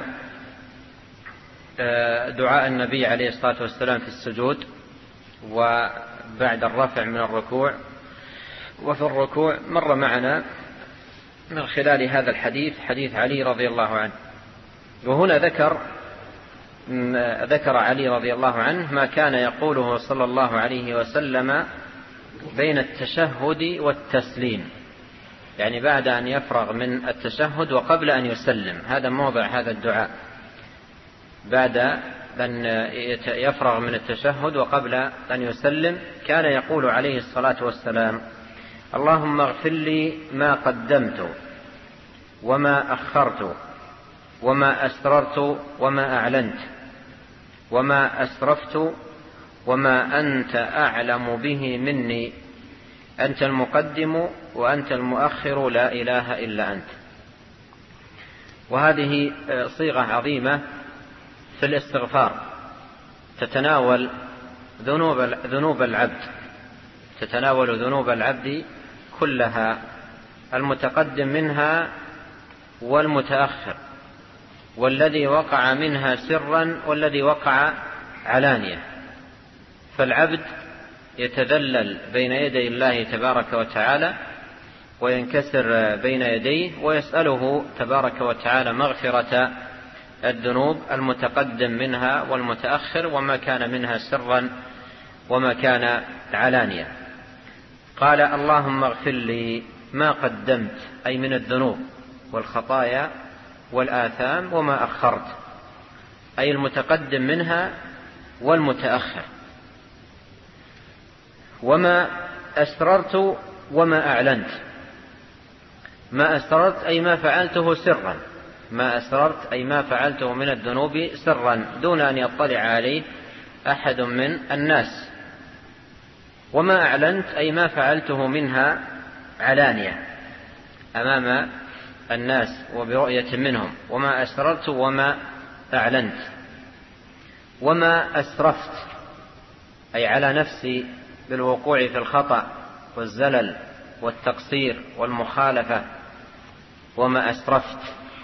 Speaker 2: دعاء النبي عليه الصلاة والسلام في السجود وبعد الرفع من الركوع وفي الركوع. مر معنا من خلال هذا الحديث حديث علي رضي الله عنه. وهنا ذكر ذكر علي رضي الله عنه ما كان يقوله صلى الله عليه وسلم بين التشهد والتسليم، يعني بعد أن يفرغ من التشهد وقبل أن يسلم. هذا موضع هذا الدعاء بعد أن يفرغ من التشهد وقبل أن يسلم كان يقول عليه الصلاة والسلام اللهم اغفر لي ما قدمت وما أخرت وما أسررت وما أعلنت وما أسرفت وما أنت أعلم به مني أنت المقدم وأنت المؤخر لا إله إلا أنت. وهذه صيغة عظيمة في الاستغفار تتناول ذنوب ذنوب العبد تتناول ذنوب العبد كلها، المتقدم منها والمتأخر، والذي وقع منها سرا والذي وقع علانية. فالعبد يتذلل بين يدي الله تبارك وتعالى وينكسر بين يديه ويسأله تبارك وتعالى مغفرة الذنوب المتقدم منها والمتأخر، وما كان منها سرا وما كان علانية. قال اللهم اغفر لي ما قدمت، أي من الذنوب والخطايا والآثام، وما أخرت، أي المتقدم منها والمتأخر، وما أسررت وما أعلنت. ما أسررت أي ما فعلته سرا، ما أسررت أي ما فعلته من الذنوب سرا دون أن يطلع عليه أحد من الناس. وما أعلنت أي ما فعلته منها علانية أمام الناس وبرؤية منهم. وما أسررت وما أعلنت. وما أسرفت أي على نفسي بالوقوع في الخطأ والزلل والتقصير والمخالفة، وما أسرفت.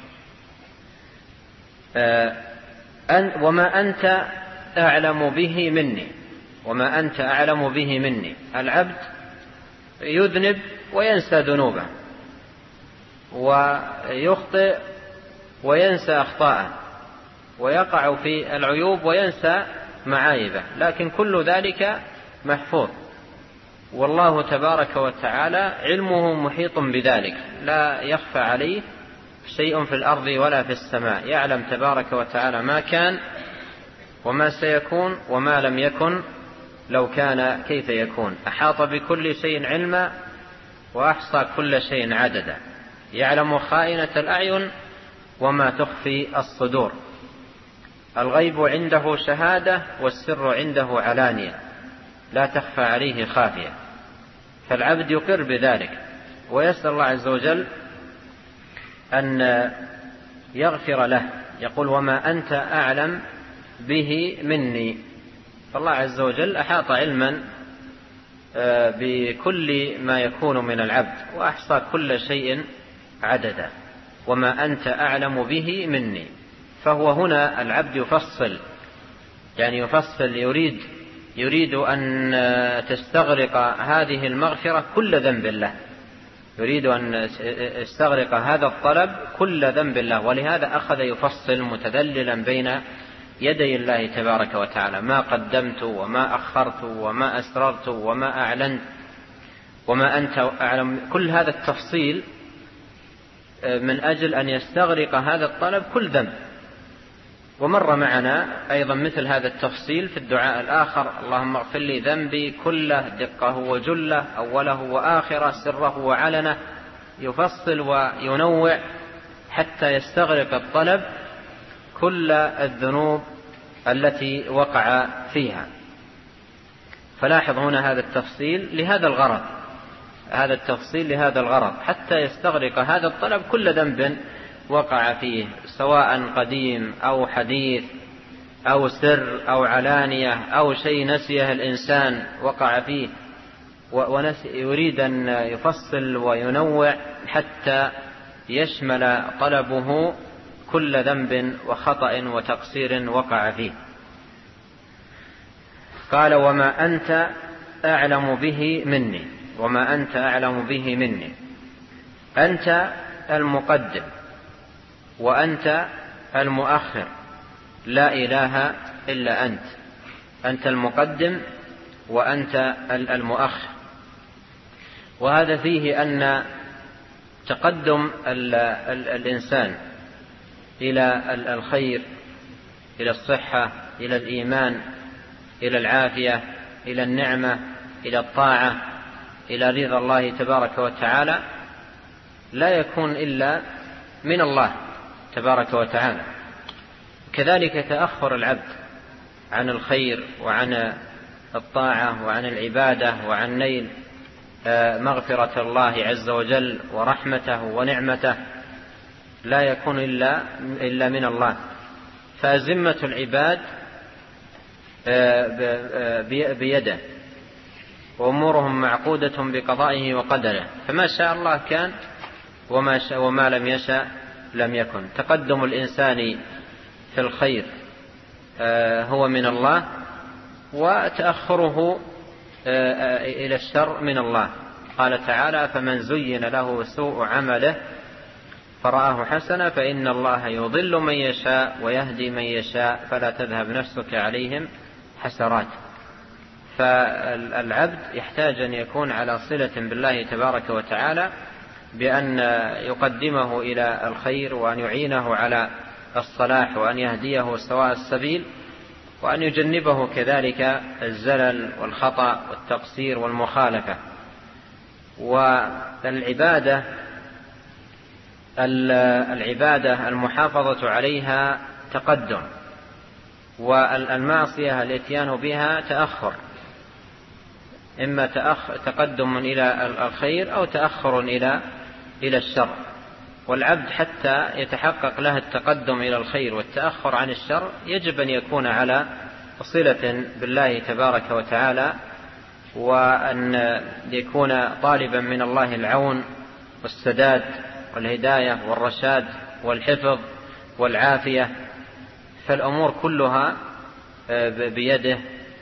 Speaker 2: وما أنت أعلم به مني، وما أنت أعلم به مني. العبد يذنب وينسى ذنوبه، ويخطئ وينسى أخطاءه، ويقع في العيوب وينسى معايبه، لكن كل ذلك محفوظ، والله تبارك وتعالى علمه محيط بذلك، لا يخفى عليه شيء في الأرض ولا في السماء. يعلم تبارك وتعالى ما كان وما سيكون وما لم يكن لو كان كيف يكون. أحاط بكل شيء علما وأحصى كل شيء عددا. يعلم خائنة الأعين وما تخفي الصدور. الغيب عنده شهادة والسر عنده علانية، لا تخفى عليه خافية. فالعبد يقر بذلك ويسأل الله عز وجل أن يغفر له. يقول وما أنت أعلم به مني. فالله عز وجل أحاط علما بكل ما يكون من العبد وأحصى كل شيء عددا. وما أنت أعلم به مني. فهو هنا العبد يفصل، يعني يفصل يريد يريد أن تستغرق هذه المغفرة كل ذنب له، يريد أن يستغرق هذا الطلب كل ذنب له، ولهذا أخذ يفصل متذللا بين يدي الله تبارك وتعالى. ما قدمت وما أخرت وما أسررت وما أعلنت وما أنت أعلم. كل هذا التفصيل من أجل أن يستغرق هذا الطلب كل ذنب. ومر معنا أيضا مثل هذا التفصيل في الدعاء الآخر: اللهم اغفر لي ذنبي كله دقه وجله أوله وآخره سره وعلنه. يفصل وينوع حتى يستغرق الطلب كل الذنوب التي وقع فيها. فلاحظ هنا هذا التفصيل لهذا الغرض، هذا التفصيل لهذا الغرض حتى يستغرق هذا الطلب كل ذنب وقع فيه، سواء قديم أو حديث أو سر أو علانية أو شيء نسيه الإنسان وقع فيه، ويريد أن يفصل وينوع حتى يشمل طلبه كل ذنب وخطأ وتقصير وقع فيه. قال وما أنت أعلم به مني. وما أنت أعلم به مني. أنت المقدم وأنت المؤخر، لا إله إلا أنت. أنت المقدم وأنت المؤخر. وهذا فيه أن تقدم الإنسان إلى الخير، إلى الصحة، إلى الإيمان، إلى العافية، إلى النعمة، إلى الطاعة، إلى رضا الله تبارك وتعالى، لا يكون إلا من الله تبارك وتعالى. كذلك تأخر العبد عن الخير وعن الطاعة وعن العبادة وعن نيل مغفرة الله عز وجل ورحمته ونعمته لا يكون إلا, إلا من الله. فأزمة العباد بيده وأمورهم معقودة بقضائه وقدره، فما شاء الله كان وما, شاء وما لم يشاء لم يكن. تقدم الإنسان في الخير هو من الله، وتأخره إلى الشر من الله. قال تعالى: فمن زين له سوء عمله فرآه حسنا فإن الله يضل من يشاء ويهدي من يشاء فلا تذهب نفسك عليهم حسرات. فالعبد يحتاج أن يكون على صلة بالله تبارك وتعالى بأن يقدمه إلى الخير وأن يعينه على الصلاح وأن يهديه سواء السبيل وأن يجنبه كذلك الزلل والخطأ والتقصير والمخالفة. والعبادة العبادة المحافظة عليها تقدم، والمعصية الاتيان بها تأخر، إما تقدم إلى الخير أو تأخر إلى إلى الشر. والعبد حتى يتحقق له التقدم إلى الخير والتأخر عن الشر يجب أن يكون على صلة بالله تبارك وتعالى، وأن يكون طالبا من الله العون والسداد والهداية والرشاد والحفظ والعافية. فالأمور كلها بيده،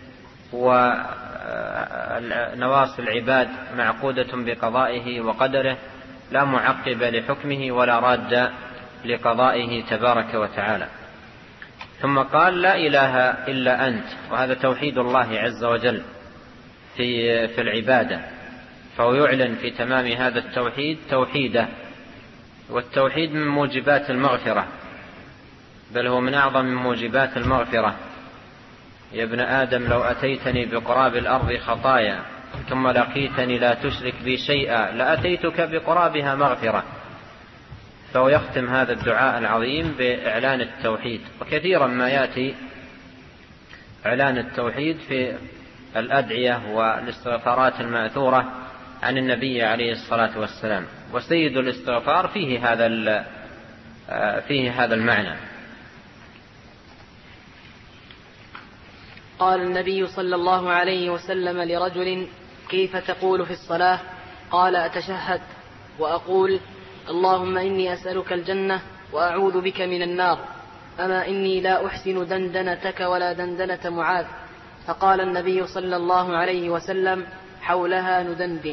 Speaker 2: ونواصي العباد معقودة بقضائه وقدره، لا معقب لحكمه ولا راد لقضائه تبارك وتعالى. ثم قال: لا إله إلا أنت، وهذا توحيد الله عز وجل في في العبادة، فهو يعلن في تمام هذا التوحيد توحيده. والتوحيد من موجبات المغفرة، بل هو من أعظم من موجبات المغفرة. يا ابن آدم لو أتيتني بقراب الأرض خطايا ثم لقيتني لا تشرك بي شيئا لأتيتك بقرابها مغفرة. فهو يختم هذا الدعاء العظيم بإعلان التوحيد، وكثيرا ما يأتي إعلان التوحيد في الأدعية والاستغفارات المأثورة عن النبي عليه الصلاة والسلام. وسيد الاستغفار فيه هذا فيه هذا المعنى.
Speaker 1: قال النبي صلى الله عليه وسلم لرجل: كيف تقول في الصلاة؟ قال: أتشهد وأقول: اللهم إني أسألك الجنة وأعوذ بك من النار، أما إني لا أحسن دندنتك ولا دندنة معاذ. فقال النبي صلى الله عليه وسلم: حولها ندندن.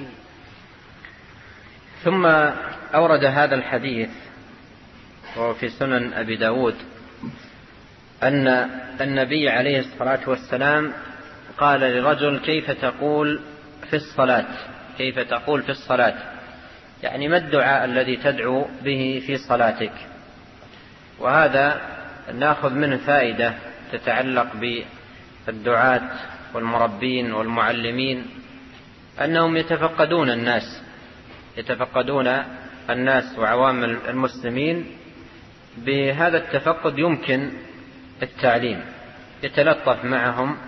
Speaker 2: ثم أورد هذا الحديث وهو في سنن أبي داود أن النبي عليه الصلاة والسلام قال لرجل: كيف تقول في الصلاة؟ كيف تقول في الصلاة؟ يعني ما الدعاء الذي تدعو به في صلاتك؟ وهذا نأخذ منه فائدة تتعلق بالدعاة والمربين والمعلمين، أنهم يتفقدون الناس يتفقدون الناس وعوام المسلمين. بهذا التفقد يمكن التعليم، يتلطف معهم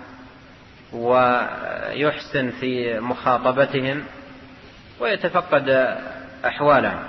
Speaker 2: ويحسن في مخاطبتهم ويتفقد أحوالهم.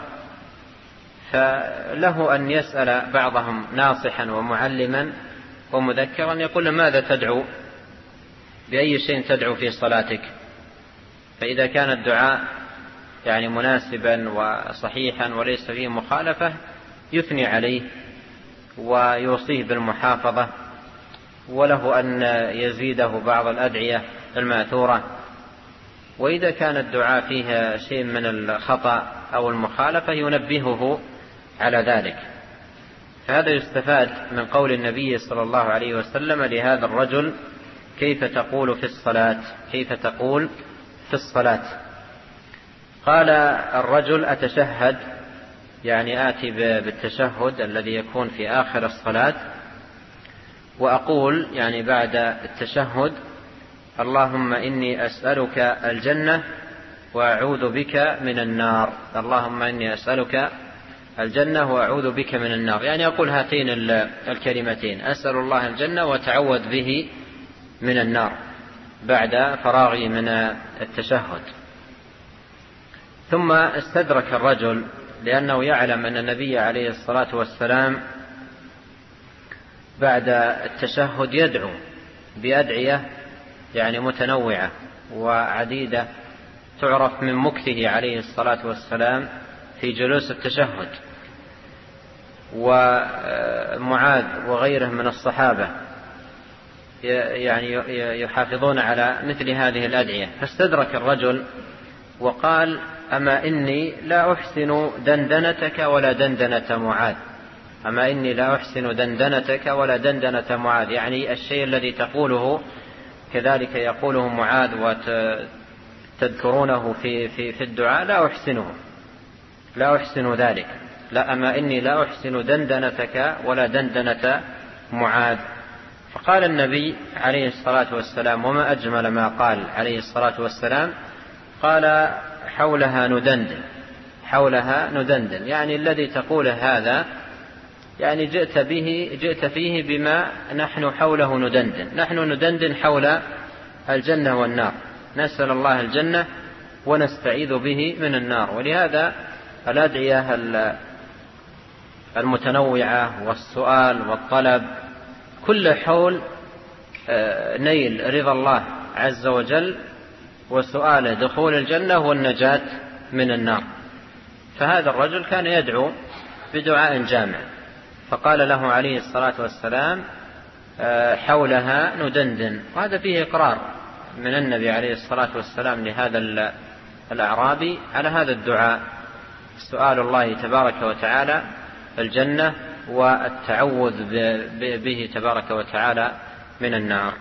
Speaker 2: فله أن يسأل بعضهم ناصحا ومعلما ومذكرا، يقول: ماذا تدعو؟ بأي شيء تدعو في صلاتك؟ فإذا كان الدعاء يعني مناسبا وصحيحا وليس فيه مخالفة يثني عليه ويوصيه بالمحافظة، وله أن يزيده بعض الأدعية الماثورة. وإذا كان الدعاء فيه شيء من الخطأ أو المخالفة ينبهه على ذلك. فهذا يستفاد من قول النبي صلى الله عليه وسلم لهذا الرجل: كيف تقول في الصلاة؟ كيف تقول في الصلاة؟ قال الرجل: أتشهد، يعني آتي بالتشهد الذي يكون في آخر الصلاة، وأقول يعني بعد التشهد: اللهم إني أسألك الجنة وأعوذ بك من النار. اللهم إني أسألك الجنة وأعوذ بك من النار، يعني أقول هاتين الكلمتين: أسأل الله الجنة وتعوذ به من النار، بعد فراغي من التشهد. ثم استدرك الرجل، لأنه يعلم أن النبي عليه الصلاة والسلام بعد التشهد يدعو بأدعية يعني متنوعة وعديدة تعرف من مكثه عليه الصلاة والسلام في جلوس التشهد. ومعاذ وغيره من الصحابة يعني يحافظون على مثل هذه الأدعية. فاستدرك الرجل وقال: أما إني لا أحسن دندنتك ولا دندنة معاذ. أما إني لا أحسن دندنتك ولا دندنة معاذ، يعني الشيء الذي تقوله كذلك يقوله معاذ وتذكرونه في, في, في الدعاء لا أحسنه، لا أحسن ذلك. لا، أما إني لا أحسن دندنتك ولا دندنة معاذ. فقال النبي عليه الصلاة والسلام، وما أجمل ما قال عليه الصلاة والسلام، قال حولها ندندن، حولها ندندن، يعني الذي تقول هذا يعني جئت به جئت فيه بما نحن حوله ندندن. نحن ندندن حول الجنة والنار، نسأل الله الجنة ونستعيذ به من النار. ولهذا الأدعية المتنوعة والسؤال والطلب كل حول نيل رضا الله عز وجل وسؤال دخول الجنة والنجاة من النار. فهذا الرجل كان يدعو بدعاء جامع، فقال له عليه الصلاة والسلام حولها ندندن. وهذا فيه إقرار من النبي عليه الصلاة والسلام لهذا الأعرابي على هذا الدعاء، سؤال الله تبارك وتعالى الجنة والتعوذ به تبارك وتعالى من النار.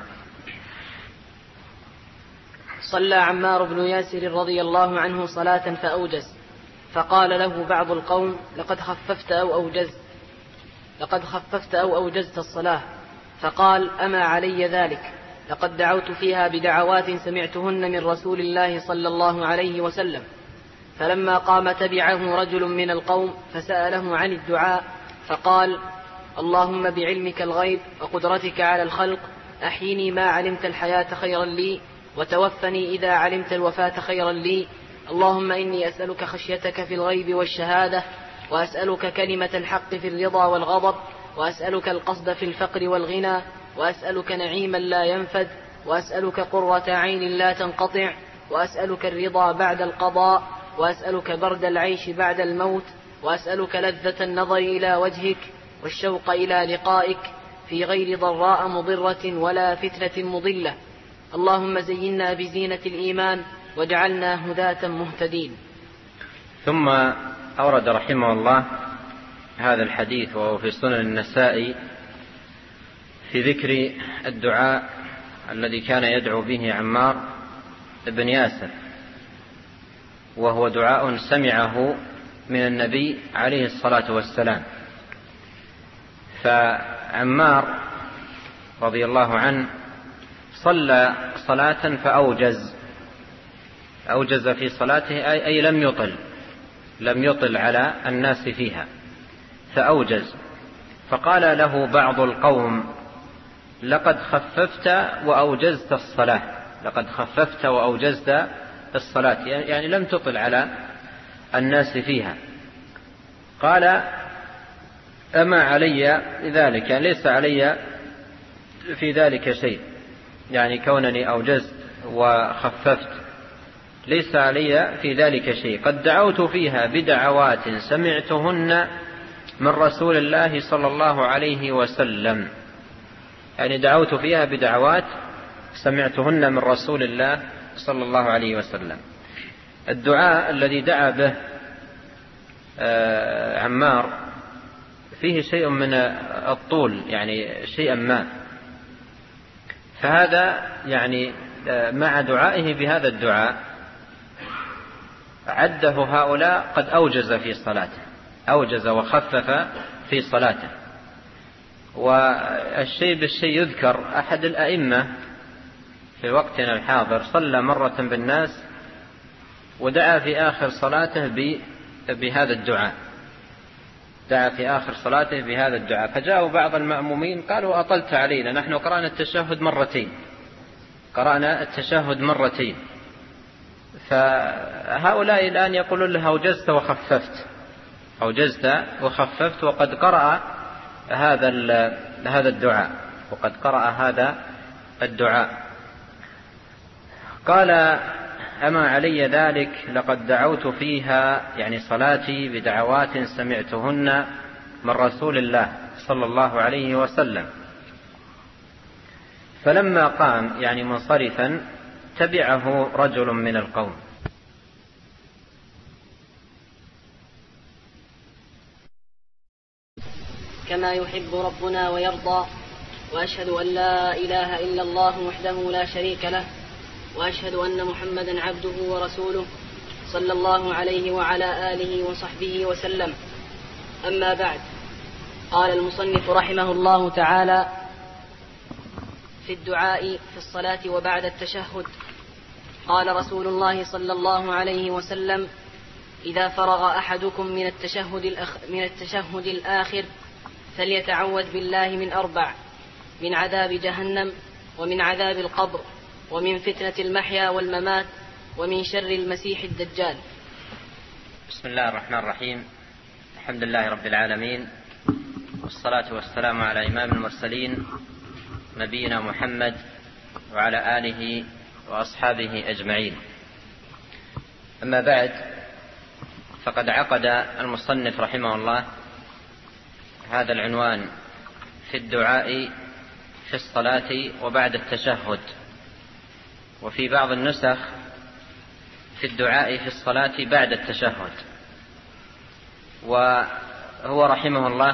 Speaker 1: صلى عمار بن ياسر رضي الله عنه صلاة فأوجز، فقال له بعض القوم لقد خففت أو أوجزت لقد خففت أو أوجزت الصلاة. فقال أما علي ذلك، لقد دعوت فيها بدعوات سمعتهن من رسول الله صلى الله عليه وسلم. فلما قام تبعه رجل من القوم فسأله عن الدعاء، فقال اللهم بعلمك الغيب وقدرتك على الخلق أحيني ما علمت الحياة خيرا لي، وتوفني إذا علمت الوفاة خيرا لي. اللهم إني أسألك خشيتك في الغيب والشهادة، وأسألك كلمة الحق في الرضا والغضب، وأسألك القصد في الفقر والغنى، وأسألك نعيما لا ينفد، وأسألك قرة عين لا تنقطع، وأسألك الرضا بعد القضاء، وأسألك برد العيش بعد الموت، وأسألك لذة النظر إلى وجهك والشوق إلى لقائك في غير ضراء مضرة ولا فتنة مضلة. اللهم زينا بزينة الإيمان واجعلنا هداة مهتدين.
Speaker 2: ثم أورد رحمه الله هذا الحديث وهو في سنن النسائي في ذكر الدعاء الذي كان يدعو به عمار بن ياسر، وهو دعاء سمعه من النبي عليه الصلاة والسلام. فعمار رضي الله عنه صلى صلاة فأوجز، أوجز في صلاته أي لم يطل لم يطل على الناس فيها، فأوجز. فقال له بعض القوم لقد خففت وأوجزت الصلاة، لقد خففت وأوجزت الصلاة، يعني لم تطل على الناس فيها. قال أما علي ذلك، يعني ليس علي في ذلك شيء، يعني كونني أوجزت وخففت ليس علي في ذلك شيء. قد دعوت فيها بدعوات سمعتهن من رسول الله صلى الله عليه وسلم، يعني دعوت فيها بدعوات سمعتهن من رسول الله صلى الله عليه وسلم. الدعاء الذي دعا به عمار فيه شيء من الطول، يعني شيئا ما، فهذا يعني مع دعائه بهذا الدعاء عده هؤلاء قد أوجز في صلاته، أوجز وخفف في صلاته. والشيء بالشيء يذكر أحد الأئمة في وقتنا الحاضر صلى مرة بالناس ودعا في آخر صلاته بهذا الدعاء، دعا في آخر صلاته بهذا الدعاء. فجاءوا بعض المأمومين قالوا أطلت علينا، نحن قرأنا التشهد مرتين قرأنا التشهد مرتين فهؤلاء الآن يقولون له أوجزت وخففت، أوجزت وخففت، وقد قرأ هذا هذا الدعاء وقد قرأ هذا الدعاء. قال أما علي ذلك، لقد دعوت فيها يعني صلاتي بدعوات سمعتهن من رسول الله صلى الله عليه وسلم. فلما قام يعني منصرفا تبعه رجل من القوم،
Speaker 1: كما يحب ربنا ويرضى، وأشهد أن لا إله إلا الله وحده لا شريك له، وأشهد أن محمدا عبده ورسوله صلى الله عليه وعلى آله وصحبه وسلم. أما بعد، قال المصنف رحمه الله تعالى في الدعاء في الصلاة وبعد التشهد: قال رسول الله صلى الله عليه وسلم: إذا فرغ أحدكم من التشهد, الأخ من التشهد الآخر فليتعوذ بالله من أربع: من عذاب جهنم، ومن عذاب القبر، ومن فتنة المحيا والممات، ومن شر المسيح الدجال.
Speaker 2: بسم الله الرحمن الرحيم. الحمد لله رب العالمين، والصلاة والسلام على إمام المرسلين نبينا محمد وعلى آله وأصحابه أجمعين. أما بعد، فقد عقد المصنف رحمه الله هذا العنوان في الدعاء في الصلاة وبعد التشهد، وفي بعض النسخ في الدعاء في الصلاة بعد التشهد. وهو رحمه الله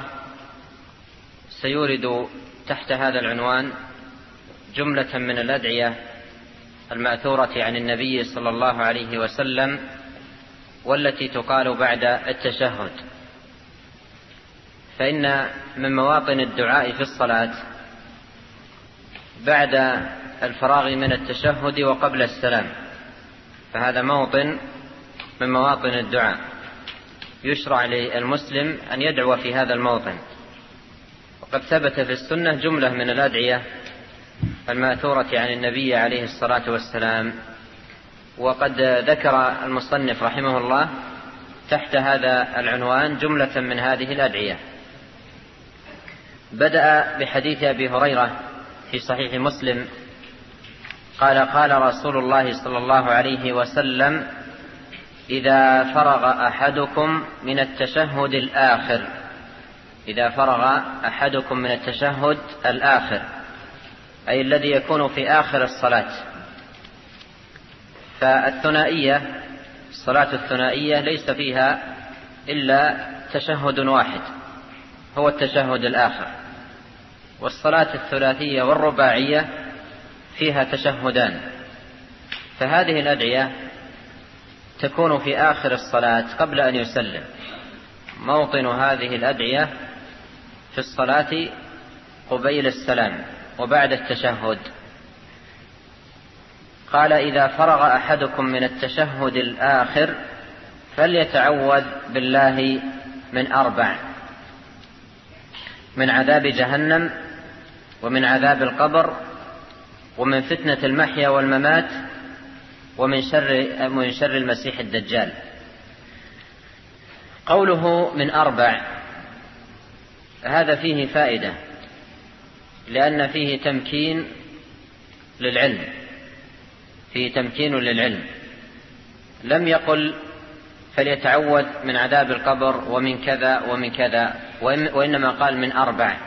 Speaker 2: سيورد تحت هذا العنوان جملة من الأدعية المأثورة عن النبي صلى الله عليه وسلم، والتي تقال بعد التشهد. فإن من مواطن الدعاء في الصلاة بعد الفراغ من التشهد وقبل السلام، فهذا موطن من مواطن الدعاء، يشرع للمسلم أن يدعو في هذا الموطن. وقد ثبت في السنة جملة من الأدعية المأثورة عن النبي عليه الصلاة والسلام، وقد ذكر المصنف رحمه الله تحت هذا العنوان جملة من هذه الأدعية. بدأ بحديث أبي هريرة في صحيح مسلم قال: قال رسول الله صلى الله عليه وسلم: إذا فرغ أحدكم من التشهد الآخر إذا فرغ أحدكم من التشهد الآخر أي الذي يكون في آخر الصلاة. فالثنائية، الصلاة الثنائية ليس فيها إلا تشهد واحد هو التشهد الآخر، والصلاة الثلاثية والرباعية فيها تشهدان. فهذه الأدعية تكون في آخر الصلاة قبل أن يسلم. موطن هذه الأدعية في الصلاة قبيل السلام وبعد التشهد. قال: إذا فرغ أحدكم من التشهد الآخر فليتعوذ بالله من أربع: من عذاب جهنم، ومن عذاب القبر، ومن فتنة المحيا والممات، ومن شر من شر المسيح الدجال. قوله من أربع هذا فيه فائدة، لأن فيه تمكين للعلم فيه تمكين للعلم لم يقل فليتعوذ من عذاب القبر ومن كذا ومن كذا، وإنما قال من أربع.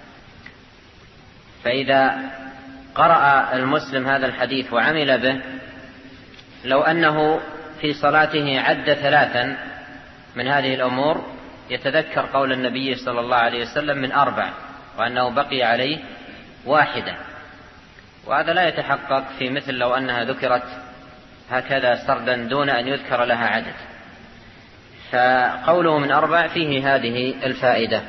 Speaker 2: فإذا قرأ المسلم هذا الحديث وعمل به، لو أنه في صلاته عد ثلاثا من هذه الأمور يتذكر قول النبي صلى الله عليه وسلم من أربع، وأنه بقي عليه واحدة. وهذا لا يتحقق في مثل لو أنها ذكرت هكذا سردا دون أن يذكر لها عدد. فقوله من أربع فيه هذه الفائدة.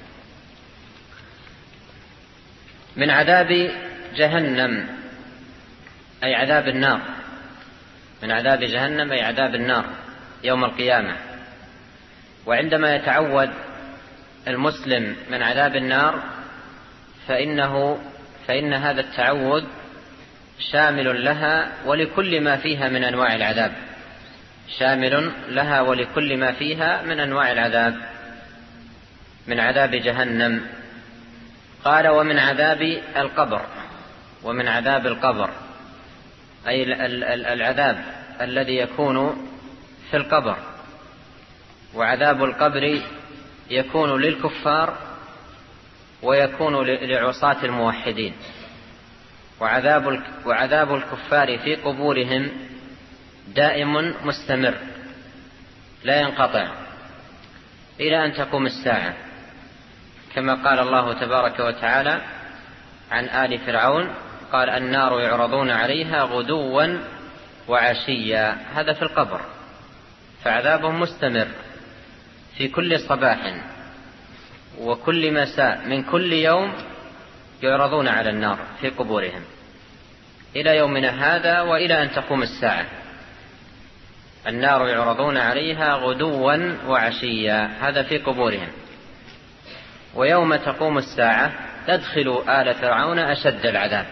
Speaker 2: من عذاب جهنم أي عذاب النار، من عذاب جهنم أي عذاب النار يوم القيامة. وعندما يتعوذ المسلم من عذاب النار فإنه فإن هذا التعوذ شامل لها ولكل ما فيها من أنواع العذاب، شامل لها ولكل ما فيها من أنواع العذاب، من عذاب جهنم. قال: ومن عذاب القبر، ومن عذاب القبر أي العذاب الذي يكون في القبر. وعذاب القبر يكون للكفار ويكون لعصاة الموحدين. وعذاب وعذاب الكفار في قبورهم دائم مستمر لا ينقطع إلى أن تقوم الساعة. كما قال الله تبارك وتعالى عن آل فرعون قال النار يعرضون عليها غدوا وعشيا، هذا في القبر، فعذابهم مستمر في كل صباح وكل مساء من كل يوم، يعرضون على النار في قبورهم إلى يومنا هذا وإلى أن تقوم الساعة. النار يعرضون عليها غدوا وعشيا، هذا في قبورهم. ويوم تقوم الساعة تدخل آل فرعون أشد العذاب،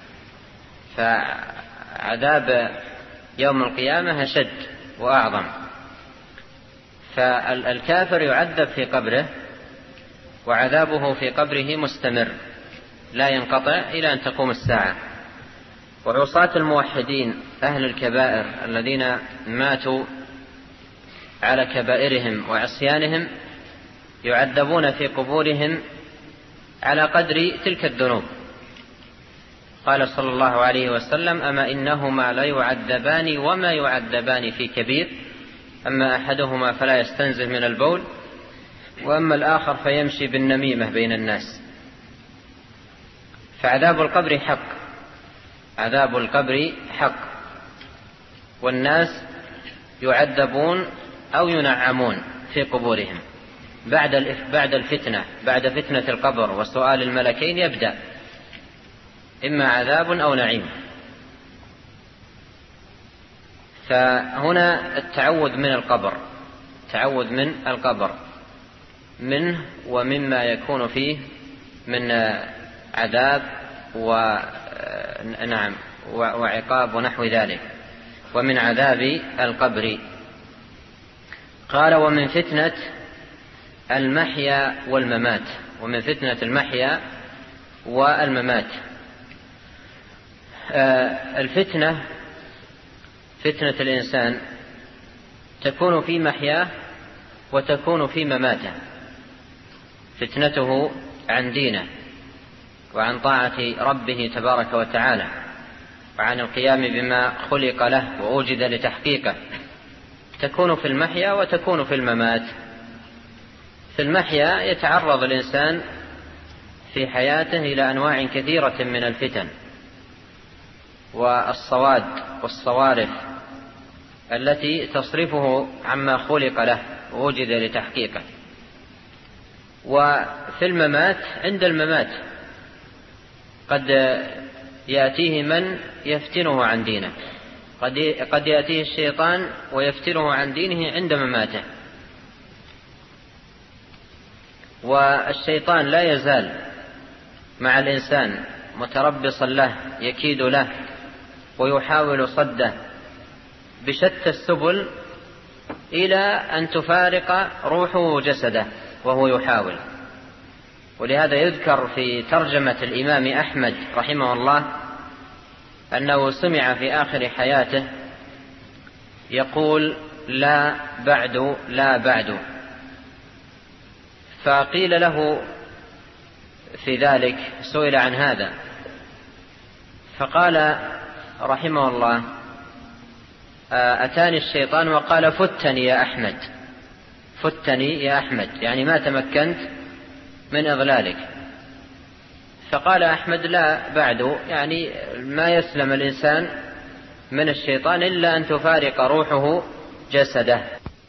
Speaker 2: فعذاب يوم القيامة أشد وأعظم. فالكافر يعذب في قبره وعذابه في قبره مستمر لا ينقطع إلى أن تقوم الساعة. وعصاة الموحدين أهل الكبائر الذين ماتوا على كبائرهم وعصيانهم يعذبون في قبورهم على قدر تلك الذنوب. قال صلى الله عليه وسلم أما إنهما لا يعذبان وما يعذبان في كبير، أما أحدهما فلا يستنزه من البول، وأما الآخر فيمشي بالنميمة بين الناس. فعذاب القبر حق، عذاب القبر حق، والناس يعذبون أو ينعمون في قبورهم بعد بعد الفتنة، بعد فتنة القبر وسؤال الملكين يبدأ إما عذاب أو نعيم. فهنا التعوذ من القبر، تعوذ من القبر منه ومما يكون فيه من عذاب ونعم وعقاب ونحو ذلك، ومن عذاب القبر. قال ومن فتنة المحيا والممات، ومن فتنة المحيا والممات. الفتنة، فتنة الإنسان تكون في محياه وتكون في مماته، فتنته عن دينه وعن طاعة ربه تبارك وتعالى وعن القيام بما خلق له ووجد لتحقيقه، تكون في المحيا وتكون في الممات. في المحيا يتعرض الإنسان في حياته إلى أنواع كثيرة من الفتن والصواد والصوارف التي تصرفه عما خلق له ووجد لتحقيقه. وفي الممات، عند الممات قد يأتيه من يفتنه عن دينه، قد يأتيه الشيطان ويفتنه عن دينه عند مماته. والشيطان لا يزال مع الإنسان متربصا له، يكيد له ويحاول صده بشتى السبل إلى أن تفارق روحه جسده وهو يحاول. ولهذا يذكر في ترجمة الإمام أحمد رحمه الله أنه سمع في آخر حياته يقول لا بعد لا بعد، فقيل له في ذلك، سئل عن هذا فقال رحمه الله أتاني الشيطان وقال فتني يا أحمد، فتني يا أحمد، يعني ما تمكنت من إضلالك. فقال أحمد لا بعد، يعني ما يسلم الإنسان من الشيطان إلا أن تفارق روحه جسده.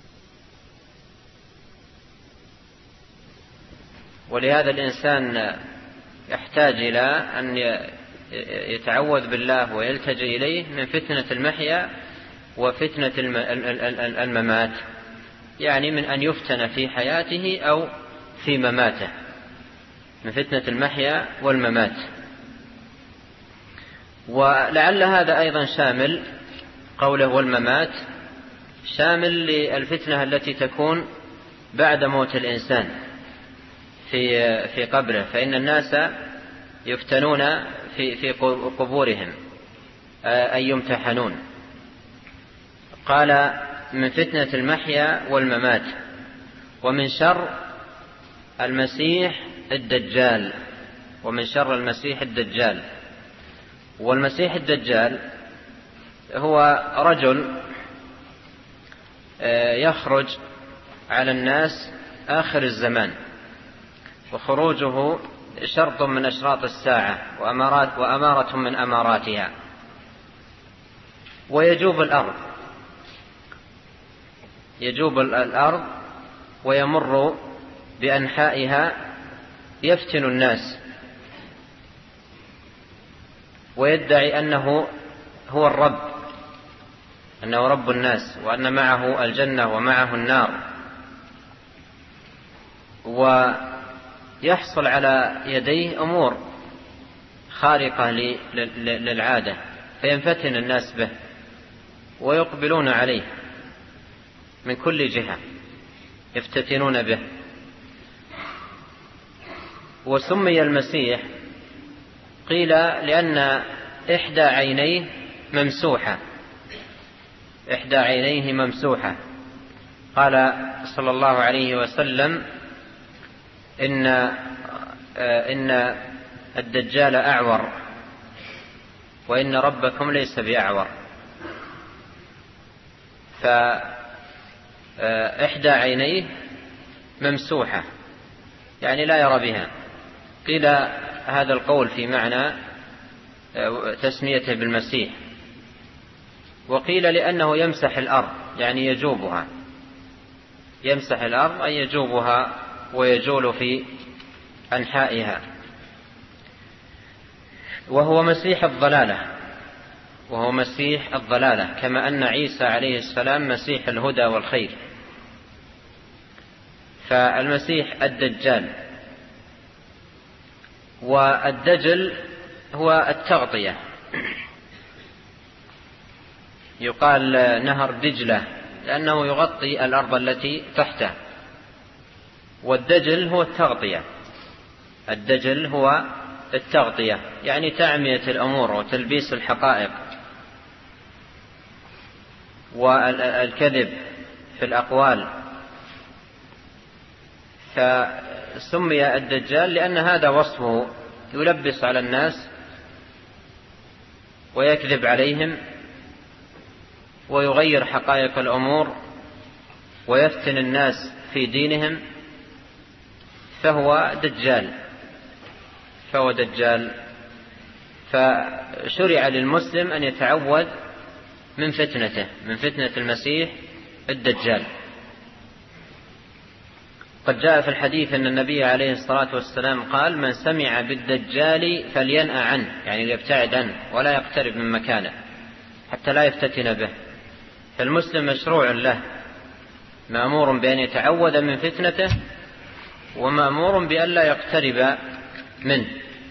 Speaker 2: ولهذا الإنسان يحتاج إلى أن يتعوذ بالله ويلتجئ إليه من فتنة المحيا وفتنة الممات، يعني من أن يفتن في حياته أو في مماته، من فتنة المحيا والممات. ولعل هذا أيضا شامل، قوله والممات شامل للفتنة التي تكون بعد موت الإنسان في في قبره، فإن الناس يفتنون في في قبورهم أي يمتحنون. قال من فتنة المحيا والممات، ومن شر المسيح الدجال، ومن شر المسيح الدجال. والمسيح الدجال هو رجل يخرج على الناس آخر الزمان، وخروجه شرط من أشراط الساعة وأمارات وأمارة من أماراتها. ويجوب الأرض يجوب الأرض ويمر بأنحائها يفتن الناس ويدعي أنه هو الرب، أنه رب الناس، وأن معه الجنة ومعه النار، ويحصل على يديه أمور خارقة للعادة فينفتن الناس به ويقبلون عليه من كل جهة يفتتنون به. وسمي المسيح قيل لأن إحدى عينيه ممسوحة إحدى عينيه ممسوحة قال صلى الله عليه وسلم إن إن الدجال أعور وإن ربكم ليس بأعور. فإحدى عينيه ممسوحة يعني لا يرى بها. قيل هذا القول في معنى تسميته بالمسيح. وقيل لأنه يمسح الأرض يعني يجوبها، يمسح الأرض أي يجوبها ويجول في أنحائها. وهو مسيح الضلالة وهو مسيح الضلالة كما أن عيسى عليه السلام مسيح الهدى والخير. فالمسيح الدجال. والدجل هو التغطية، يقال نهر دجلة لأنه يغطي الأرض التي تحته. والدجل هو التغطية الدجل هو التغطية يعني تعمية الأمور وتلبيس الحقائق والكذب في الأقوال. فسمي الدجال لأن هذا وصفه، يلبس على الناس ويكذب عليهم ويغير حقائق الأمور ويفتن الناس في دينهم، فهو دجال فهو دجال فشرع للمسلم أن يتعوذ من فتنته من فتنة المسيح الدجال. قد جاء في الحديث أن النبي عليه الصلاة والسلام قال: من سمع بالدجال فلينأ عنه، يعني ليبتعد عنه ولا يقترب من مكانه حتى لا يفتتن به. فالمسلم مشروع له، مأمور بأن يتعوذ من فتنته ومأمور بأن لا يقترب منه.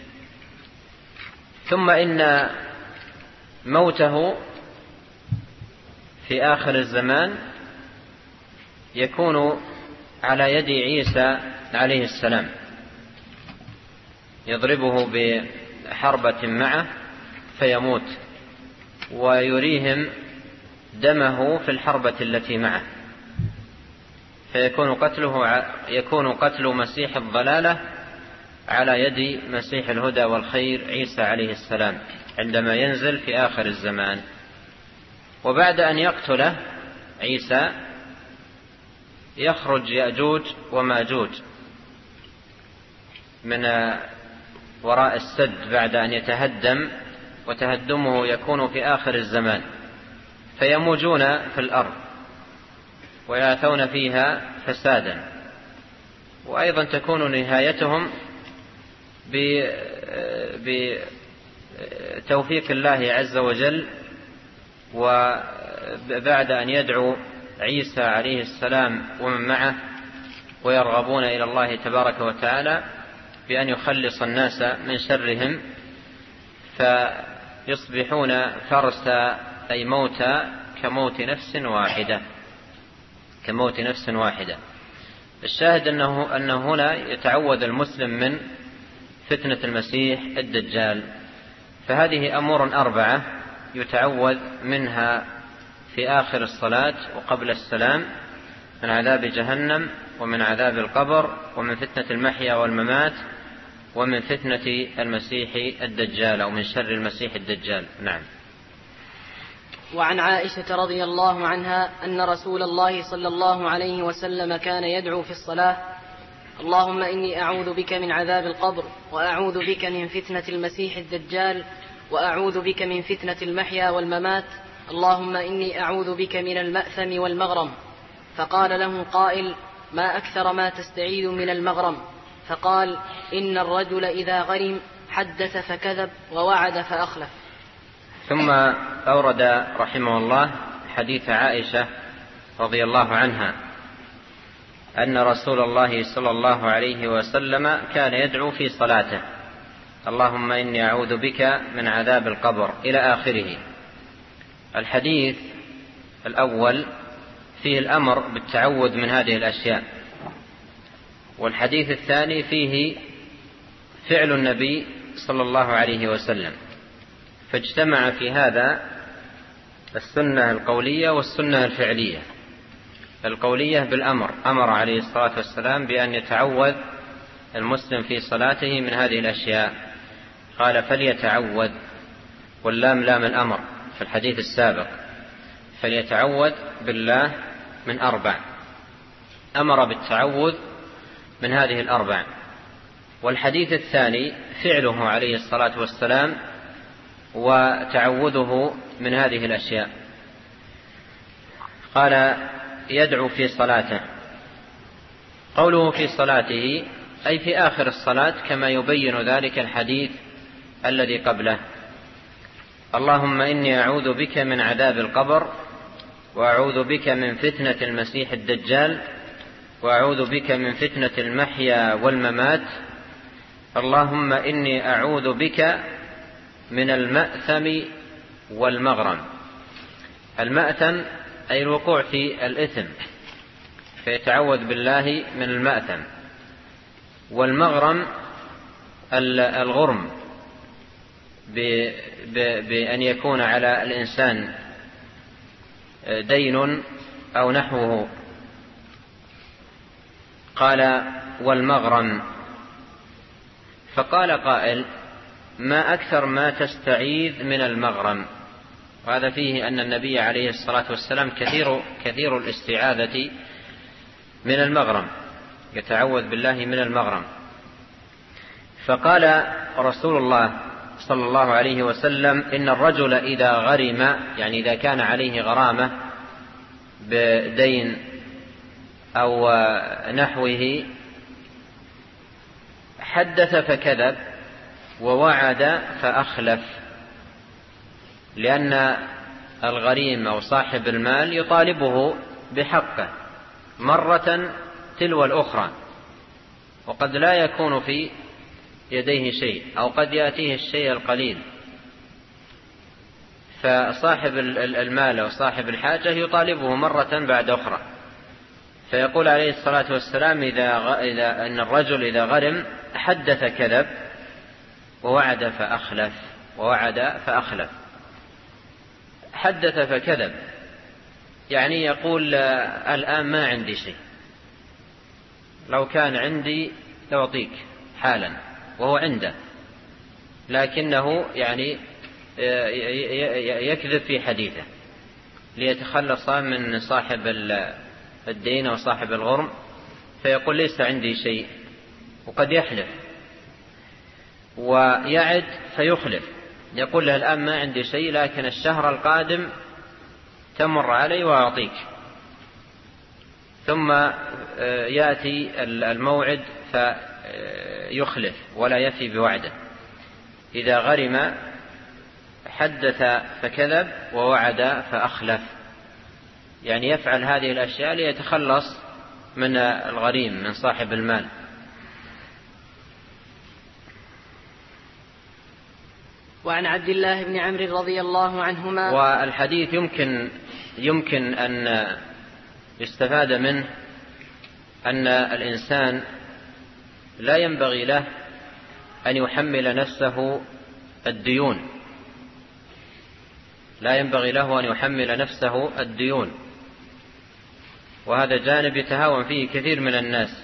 Speaker 2: ثم إن موته في آخر الزمان يكون على يد عيسى عليه السلام، يضربه بحربة معه فيموت ويريهم دمه في الحربة التي معه، فيكون قتله يكون قتل مسيح الضلالة على يد مسيح الهدى والخير عيسى عليه السلام عندما ينزل في آخر الزمان. وبعد أن يقتله عيسى يخرج يأجوج وماجوج من وراء السد بعد أن يتهدم، وتهدمه يكون في آخر الزمان، فيموجون في الأرض ويأتون فيها فسادا. وأيضا تكون نهايتهم بتوفيق الله عز وجل، وبعد أن يدعو عيسى عليه السلام ومن معه ويرغبون إلى الله تبارك وتعالى بأن يخلص الناس من شرهم، فيصبحون فرسا أي موتى كموت نفس واحدة كموت نفس واحدة. الشاهد أنه, أنه هنا يتعوذ المسلم من فتنة المسيح الدجال. فهذه أمور أربعة يتعوذ منها في آخر الصلاة وقبل السلام: من عذاب جهنم، ومن عذاب القبر، ومن فتنة المحيا والممات، ومن فتنة المسيح الدجال أو من شر المسيح الدجال. نعم.
Speaker 1: وعن عائشة رضي الله عنها أن رسول الله صلى الله عليه وسلم كان يدعو في الصلاة اللهم إني أعوذ بك من عذاب القبر، وأعوذ بك من فتنة المسيح الدجال، وأعوذ بك من فتنة المحيا والممات، اللهم إني أعوذ بك من المأثم والمغرم. فقال له قائل: ما أكثر ما تستعيذ من المغرم؟ فقال: إن الرجل إذا غرم حدث فكذب ووعد فأخلف.
Speaker 2: ثم أورد رحمه الله حديث عائشة رضي الله عنها أن رسول الله صلى الله عليه وسلم كان يدعو في صلاته: اللهم إني أعوذ بك من عذاب القبر إلى آخره. الحديث الأول فيه الأمر بالتعوذ من هذه الأشياء، والحديث الثاني فيه فعل النبي صلى الله عليه وسلم، فاجتمع في هذا السنة القولية والسنة الفعلية. القولية بالأمر، أمر عليه الصلاة والسلام بأن يتعوذ المسلم في صلاته من هذه الأشياء، قال: فليتعوذ، واللام لام الأمر في الحديث السابق، فليتعوذ بالله من أربع، أمر بالتعوذ من هذه الأربع. والحديث الثاني فعله عليه الصلاة والسلام وتعوذه من هذه الأشياء. قال: يدعو في صلاته. قوله في صلاته أي في آخر الصلاة، كما يبين ذلك الحديث الذي قبله: اللهم إني أعوذ بك من عذاب القبر، وأعوذ بك من فتنة المسيح الدجال، وأعوذ بك من فتنة المحيا والممات، اللهم إني أعوذ بك من المأثم والمغرم. المأثم أي الوقوع في الإثم، فيتعوذ بالله من المأثم. والمغرم الغرم، بأن يكون على الإنسان دين أو نحوه. قال: والمغرم. فقال قائل: ما أكثر ما تستعيذ من المغرم؟ وهذا فيه أن النبي عليه الصلاة والسلام كثير, كثير الاستعاذة من المغرم، يتعوذ بالله من المغرم. فقال رسول الله صلى الله عليه وسلم: إن الرجل إذا غرم، يعني إذا كان عليه غرامة بدين أو نحوه، حدث فكذب ووعد فأخلف. لأن الغريم أو صاحب المال يطالبه بحقه مرة تلو الأخرى، وقد لا يكون في يديه شيء، أو قد يأتيه الشيء القليل، فصاحب المال أو صاحب الحاجة يطالبه مرة بعد أخرى. فيقول عليه الصلاة والسلام: إذا, إذا أن الرجل إذا غرم حدث كذب ووعد فأخلف. ووعد فأخلف، حدث فكذب، يعني يقول: الآن ما عندي شيء، لو كان عندي لأعطيك حالا، وهو عنده، لكنه يعني يكذب في حديثه ليتخلص من صاحب الدين أو صاحب الغرم، فيقول: ليس عندي شيء، وقد يحلف ويعد فيخلف، يقول له: الآن ما عندي شيء، لكن الشهر القادم تمر علي وأعطيك. ثم يأتي الموعد فيخلف ولا يفي بوعده. إذا غرم حدث فكذب ووعد فأخلف، يعني يفعل هذه الأشياء ليتخلص من الغريم، من صاحب المال.
Speaker 1: وعن عبد الله بن عمرو رضي الله عنهما.
Speaker 2: والحديث يمكن يمكن أن يستفاد منه أن الإنسان لا ينبغي له أن يحمل نفسه الديون، لا ينبغي له أن يحمل نفسه الديون، وهذا جانب يتهاون فيه كثير من الناس،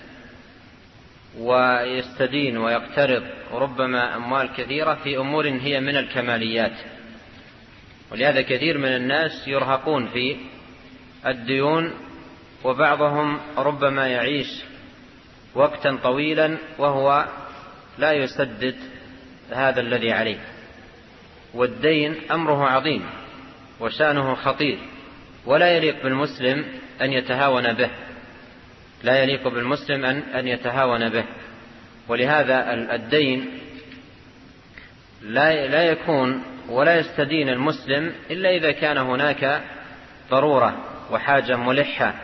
Speaker 2: ويستدين ويقترض ربما أموال كثيرة في أمور هي من الكماليات. ولهذا كثير من الناس يرهقون في الديون، وبعضهم ربما يعيش وقتا طويلا وهو لا يسدد هذا الذي عليه. والدين أمره عظيم وشأنه خطير، ولا يليق بالمسلم أن يتهاون به، لا يليق بالمسلم أن أن يتهاون به. ولهذا الدين لا لا يكون ولا يستدين المسلم إلا إذا كان هناك ضرورة وحاجة ملحة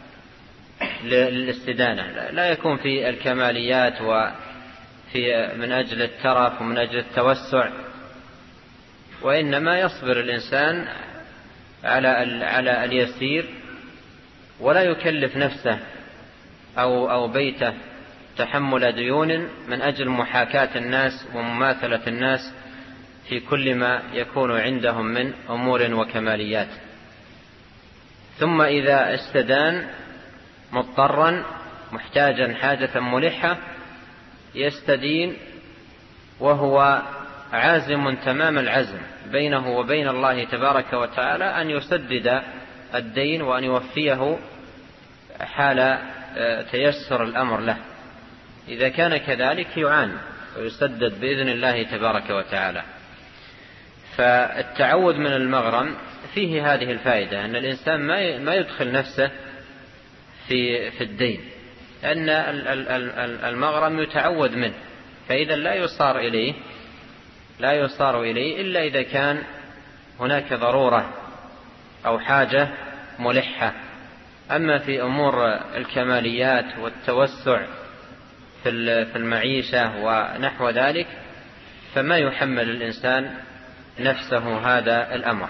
Speaker 2: للاستدانة. لا يكون في الكماليات وفي من أجل الترف ومن أجل التوسع، وإنما يصبر الإنسان على على اليسير ولا يكلف نفسه أو أو بيته تحمل ديون من أجل محاكاة الناس ومماثلة الناس في كل ما يكون عندهم من أمور وكماليات. ثم إذا استدان مضطرا محتاجا حاجة ملحة يستدين وهو عازم تمام العزم بينه وبين الله تبارك وتعالى أن يسدد الدين وأن يوفيه حال تيسر الأمر له. إذا كان كذلك يعان ويسدد بإذن الله تبارك وتعالى. فالتعوذ من المغرم فيه هذه الفائدة، أن الإنسان ما يدخل نفسه في في الدين، أن المغرم يتعوذ منه، فإذا لا يصار إليه لا يصار إليه إلا إذا كان هناك ضرورة أو حاجة ملحة. أما في أمور الكماليات والتوسع في المعيشة ونحو ذلك فما يحمل الإنسان نفسه هذا الأمر.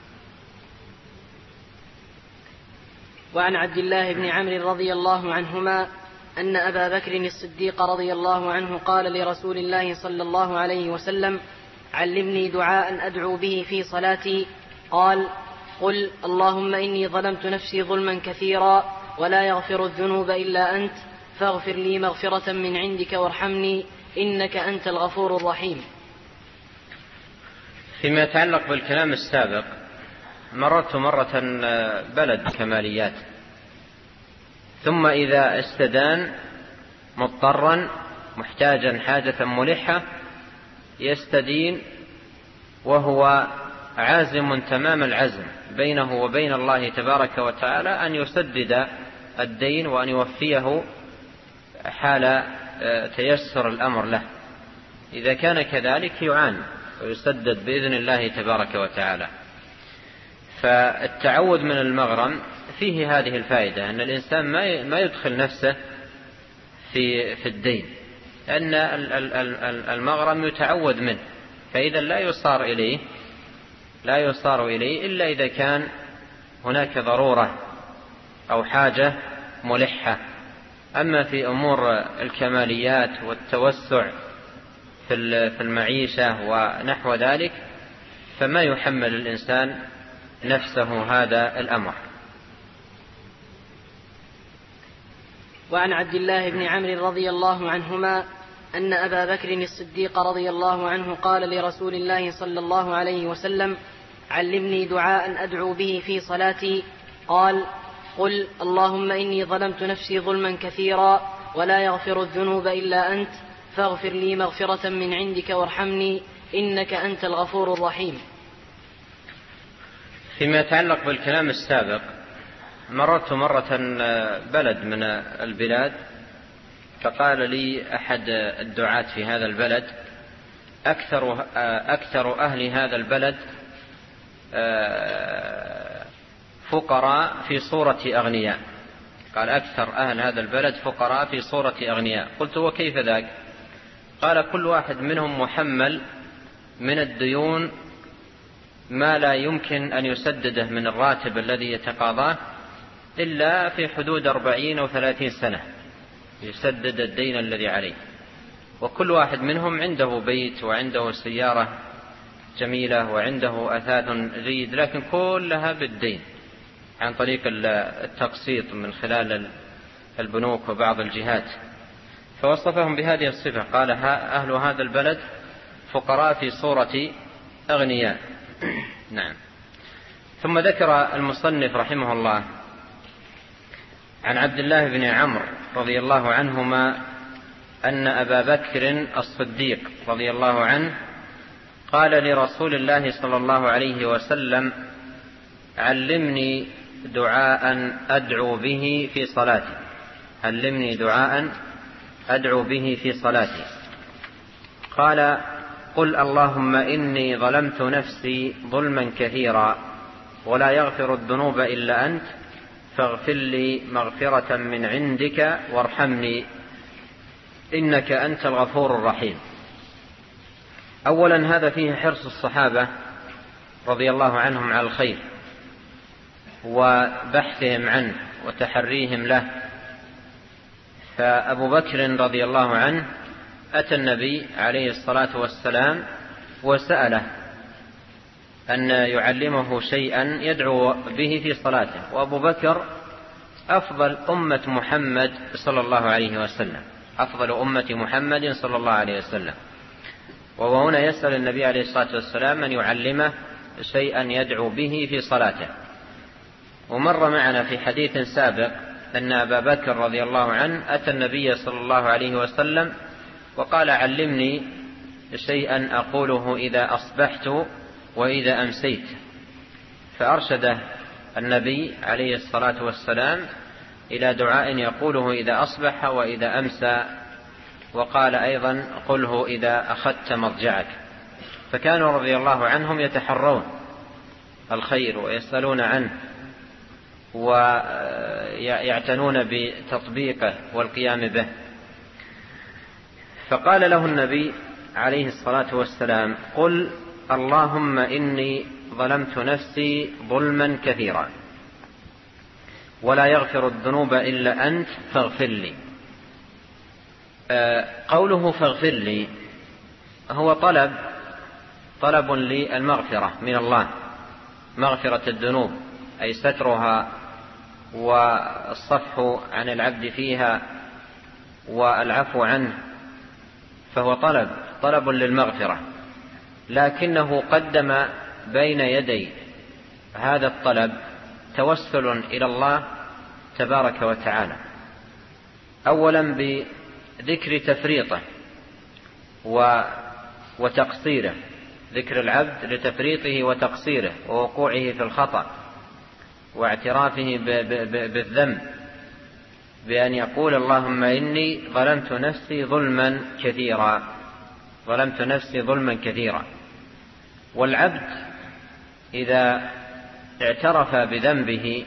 Speaker 1: وعن عبد الله بن عمرو رضي الله عنهما أن أبا بكر الصديق رضي الله عنه قال لرسول الله صلى الله عليه وسلم: علمني دعاء أدعو به في صلاتي. قال: قل اللهم إني ظلمت نفسي ظلما كثيرا ولا يغفر الذنوب إلا أنت فاغفر لي مغفرة من عندك وارحمني إنك أنت الغفور الرحيم.
Speaker 2: فيما يتعلق بالكلام السابق، مررت مرة بلد كماليات، ثم إذا استدان مضطرا محتاجا حاجة ملحة يستدين وهو عازم تمام العزم بينه وبين الله تبارك وتعالى أن يسدد الدين وأن يوفيه حال تيسر الأمر له. إذا كان كذلك يعان ويسدد بإذن الله تبارك وتعالى. فالتعوذ من المغرم فيه هذه الفائدة، أن الإنسان ما يدخل نفسه في في الدين، أن المغرم يتعوذ منه، فإذا لا يصار إليه لا يصار إليه إلا إذا كان هناك ضرورة أو حاجة ملحة. أما في أمور الكماليات والتوسع في المعيشة ونحو ذلك فما يحمل الإنسان نفسه هذا الأمر.
Speaker 1: وعن عبد الله بن عمرو رضي الله عنهما أن أبا بكر الصديق رضي الله عنه قال لرسول الله صلى الله عليه وسلم: علمني دعاء أدعو به في صلاتي. قال: قل اللهم إني ظلمت نفسي ظلما كثيرا ولا يغفر الذنوب إلا أنت فاغفر لي مغفرة من عندك وارحمني إنك أنت الغفور الرحيم.
Speaker 2: فيما يتعلق بالكلام السابق، مررت مرة بلد من البلاد، فقال لي أحد الدعاة في هذا البلد: أكثر, أكثر أهل هذا البلد فقراء في صورة أغنياء. قال: أكثر أهل هذا البلد فقراء في صورة أغنياء. قلت: وكيف ذاك؟ قال: كل واحد منهم محمل من الديون ما لا يمكن أن يسدده من الراتب الذي يتقاضاه إلا في حدود أربعين أو ثلاثين سنة يسدد الدين الذي عليه. وكل واحد منهم عنده بيت وعنده سيارة جميلة وعنده أثاث جيد، لكن كلها بالدين عن طريق التقسيط من خلال البنوك وبعض الجهات. فوصفهم بهذه الصفة، قال: أهل هذا البلد فقراء في صورة أغنياء. نعم. ثم ذكر المصنف رحمه الله عن عبد الله بن عمرو رضي الله عنهما أن أبا بكر الصديق رضي الله عنه قال لرسول الله صلى الله عليه وسلم: علمني دعاء أدعو به في صلاتي علمني دعاء أدعو به في صلاتي قال: قل اللهم إني ظلمت نفسي ظلما كثيرا ولا يغفر الذنوب إلا أنت فاغفر لي مغفرة من عندك وارحمني إنك أنت الغفور الرحيم. أولا هذا فيه حرص الصحابة رضي الله عنهم على الخير وبحثهم عنه وتحريهم له. فأبو بكر رضي الله عنه أتى النبي عليه الصلاة والسلام وسأله أن يعلمه شيئا يدعو به في صلاته، وأبو بكر أفضل أمة محمد صلى الله عليه وسلم أفضل أمة محمد صلى الله عليه وسلم وهو هنا يسأل النبي عليه الصلاة والسلام أن يعلمه شيئا يدعو به في صلاته. ومر معنا في حديث سابق أن أبا بكر رضي الله عنه أتى النبي صلى الله عليه وسلم وقال: علمني شيئا أقوله إذا أصبحت وإذا أمسيت، فأرشده النبي عليه الصلاة والسلام إلى دعاء يقوله إذا أصبح وإذا أمسى، وقال أيضا: قله إذا أخذت مضجعك. فكانوا رضي الله عنهم يتحرون الخير ويسألون عنه ويعتنون بتطبيقه والقيام به. فقال له النبي عليه الصلاة والسلام: قل اللهم إني ظلمت نفسي ظلما كثيرا ولا يغفر الذنوب إلا أنت فاغفر لي. قوله فاغفر لي هو طلب طلب للمغفرة من الله، مغفرة الذنوب أي سترها والصفح عن العبد فيها والعفو عنه، فهو طلب طلب للمغفرة، لكنه قدم بين يدي هذا الطلب توسل إلى الله تبارك وتعالى، أولا بذكر تفريطه وتقصيره، ذكر العبد لتفريطه وتقصيره ووقوعه في الخطأ واعترافه بالذنب، بأن يقول اللهم إني ظلمت نفسي ظلما كثيرا ظلمت نفسي ظلما كثيرا. والعبد إذا اعترف بذنبه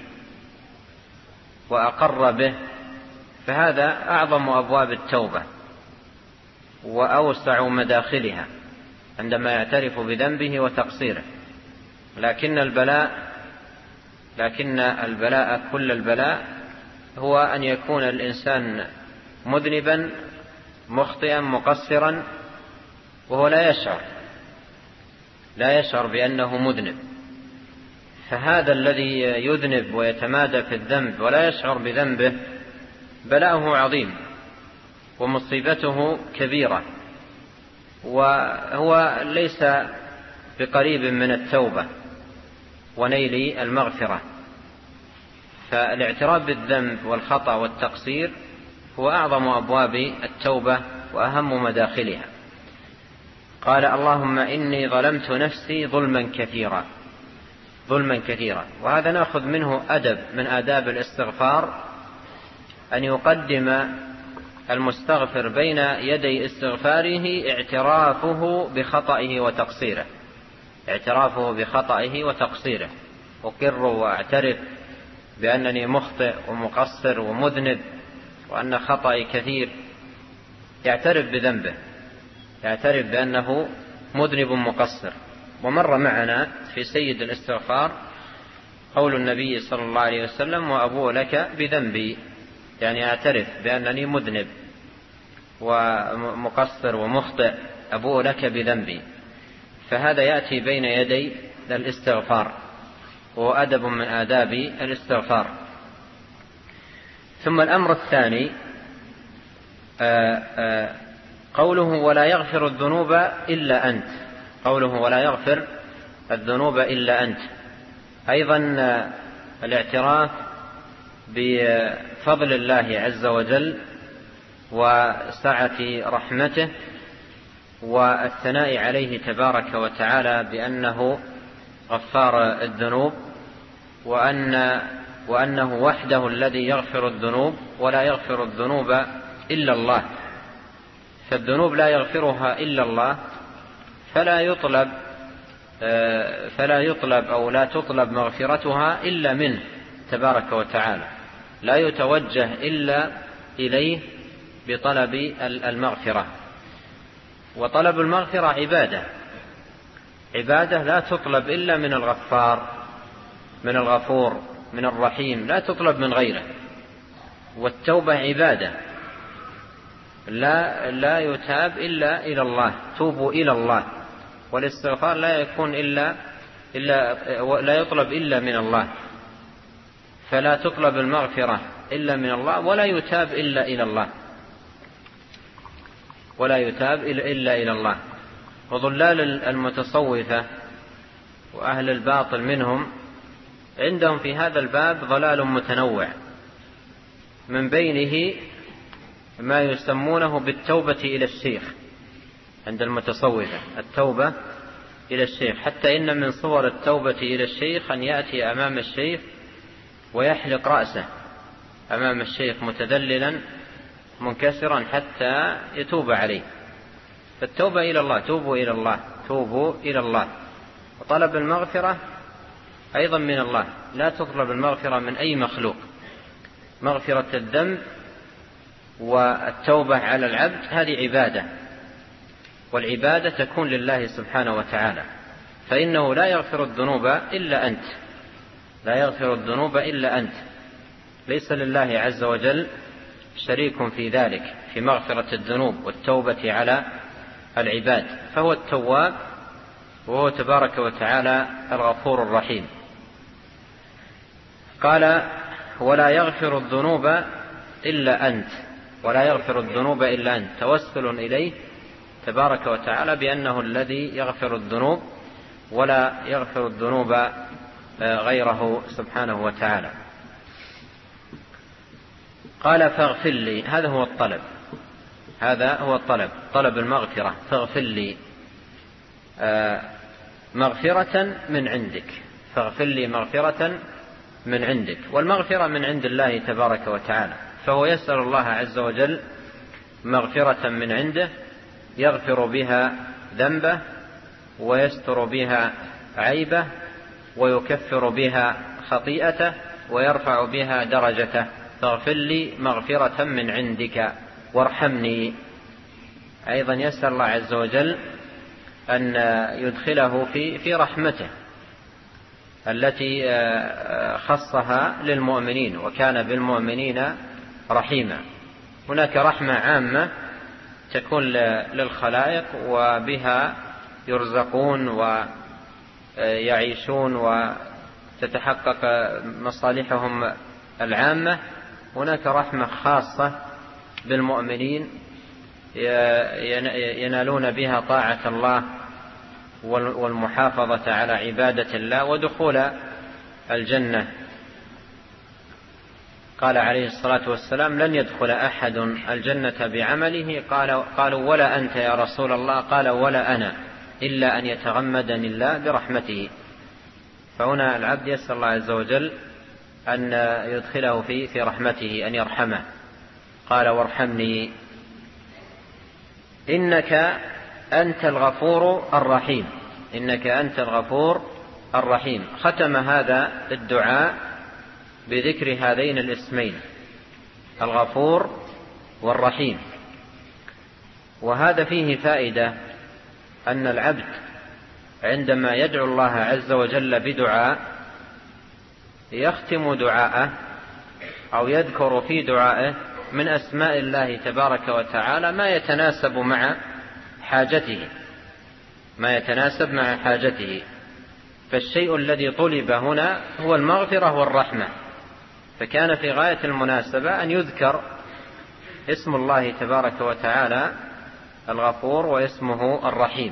Speaker 2: وأقر به فهذا أعظم أبواب التوبة وأوسع مداخلها عندما يعترف بذنبه وتقصيره. لكن البلاء لكن البلاء كل البلاء هو أن يكون الإنسان مذنبا مخطئا مقصرا وهو لا يشعر لا يشعر بأنه مذنب. فهذا الذي يذنب ويتمادى في الذنب ولا يشعر بذنبه بلاؤه عظيم ومصيبته كبيرة، وهو ليس بقريب من التوبة ونيل المغفرة. فالاعتراف بالذنب والخطأ والتقصير هو أعظم أبواب التوبة وأهم مداخلها. قال اللهم إني ظلمت نفسي ظلما كثيرا ظلما كثيرا وهذا نأخذ منه أدب من آداب الاستغفار، أن يقدم المستغفر بين يدي استغفاره اعترافه بخطئه وتقصيره اعترافه بخطئه وتقصيره أقر وأعترف بأنني مخطئ ومقصر ومذنب وأن خطئي كثير، يعترف بذنبه، يعترف بأنه مذنب مقصر. ومر معنا في سيد الاستغفار قول النبي صلى الله عليه وسلم وأبو لك بذنبي، يعني أعترف بأنني مذنب ومقصر ومخطئ أبو لك بذنبي. فهذا يأتي بين يدي الاستغفار وهو أدب من آداب الاستغفار. ثم الأمر الثاني آآ آآ قوله ولا يغفر الذنوب إلا أنت قوله ولا يغفر الذنوب إلا أنت أيضا الاعتراف بفضل الله عز وجل وسعة رحمته والثناء عليه تبارك وتعالى بأنه غفار الذنوب، وأن وأنه وحده الذي يغفر الذنوب ولا يغفر الذنوب إلا الله، فالذنوب لا يغفرها إلا الله، فلا يطلب فلا يطلب أو لا تطلب مغفرتها إلا منه تبارك وتعالى، لا يتوجه إلا إليه بطلب المغفرة. وطلب المغفرة عبادة عبادة لا تطلب إلا من الغفار، من الغفور، من الرحيم، لا تطلب من غيره. والتوبة عبادة لا لا يتاب إلا إلى الله، توبوا إلى الله. والاستغفار لا يكون إلا إلا لا يطلب إلا من الله، فلا تطلب المغفرة إلا من الله، ولا يتاب إلا إلى الله، ولا يتاب إلا إلى الله. وضلال المتصوفة وأهل الباطل منهم عندهم في هذا الباب ضلال متنوع، من بينه ما يسمونه بالتوبة إلى الشيخ. عند المتصوفة التوبة إلى الشيخ، حتى إن من صور التوبة إلى الشيخ أن يأتي أمام الشيخ ويحلق رأسه أمام الشيخ متذللا منكسرا حتى يتوب عليه. فالتوبة إلى الله، توبوا إلى الله، توبوا إلى الله. وطلب المغفرة أيضا من الله، لا تطلب المغفرة من أي مخلوق. مغفرة الذنب والتوبة على العبد هذه عبادة، والعبادة تكون لله سبحانه وتعالى، فإنه لا يغفر الذنوب إلا أنت، لا يغفر الذنوب إلا أنت، ليس لله عز وجل شريك في ذلك، في مغفرة الذنوب والتوبة على العباد، فهو التواب وهو تبارك وتعالى الغفور الرحيم. قال ولا يغفر الذنوب إلا أنت، ولا يغفر الذنوب إلا أنت، توسل إليه تبارك وتعالى بأنه الذي يغفر الذنوب ولا يغفر الذنوب غيره سبحانه وتعالى. قال فاغفر لي، هذا هو الطلب، هذا هو الطلب، طلب المغفرة، فاغفر لي مغفرة من عندك، فاغفر لي مغفرة من عندك. والمغفرة من عند الله تبارك وتعالى، فهو يسأل الله عز وجل مغفرة من عنده يغفر بها ذنبه ويستر بها عيبه ويكفر بها خطيئته ويرفع بها درجته. فاغفر لي مغفرة من عندك وارحمني. أيضا يسأل الله عز وجل أن يدخله في في رحمته التي خصها للمؤمنين، وكان بالمؤمنين رحيما. هناك رحمة عامة تكون للخلائق وبها يرزقون ويعيشون وتتحقق مصالحهم العامة. هناك رحمة خاصة بالمؤمنين ينالون بها طاعة الله والمحافظة على عبادة الله ودخول الجنة. قال عليه الصلاة والسلام لن يدخل أحد الجنة بعمله، قالوا ولا أنت يا رسول الله؟ قال ولا أنا، إلا أن يتغمدني الله برحمته. فهنا العبد يسأل الله عز وجل أن يدخله في في رحمته، أن يرحمه. قال وارحمني إنك أنت الغفور الرحيم، إنك أنت الغفور الرحيم. ختم هذا الدعاء بذكر هذين الاسمين الغفور والرحيم. وهذا فيه فائدة أن العبد عندما يدعو الله عز وجل بدعاء يختم دعاءه أو يذكر في دعائه من أسماء الله تبارك وتعالى ما يتناسب مع حاجته، ما يتناسب مع حاجته. فالشيء الذي طلب هنا هو المغفرة والرحمة، فكان في غاية المناسبة أن يذكر اسم الله تبارك وتعالى الغفور واسمه الرحيم.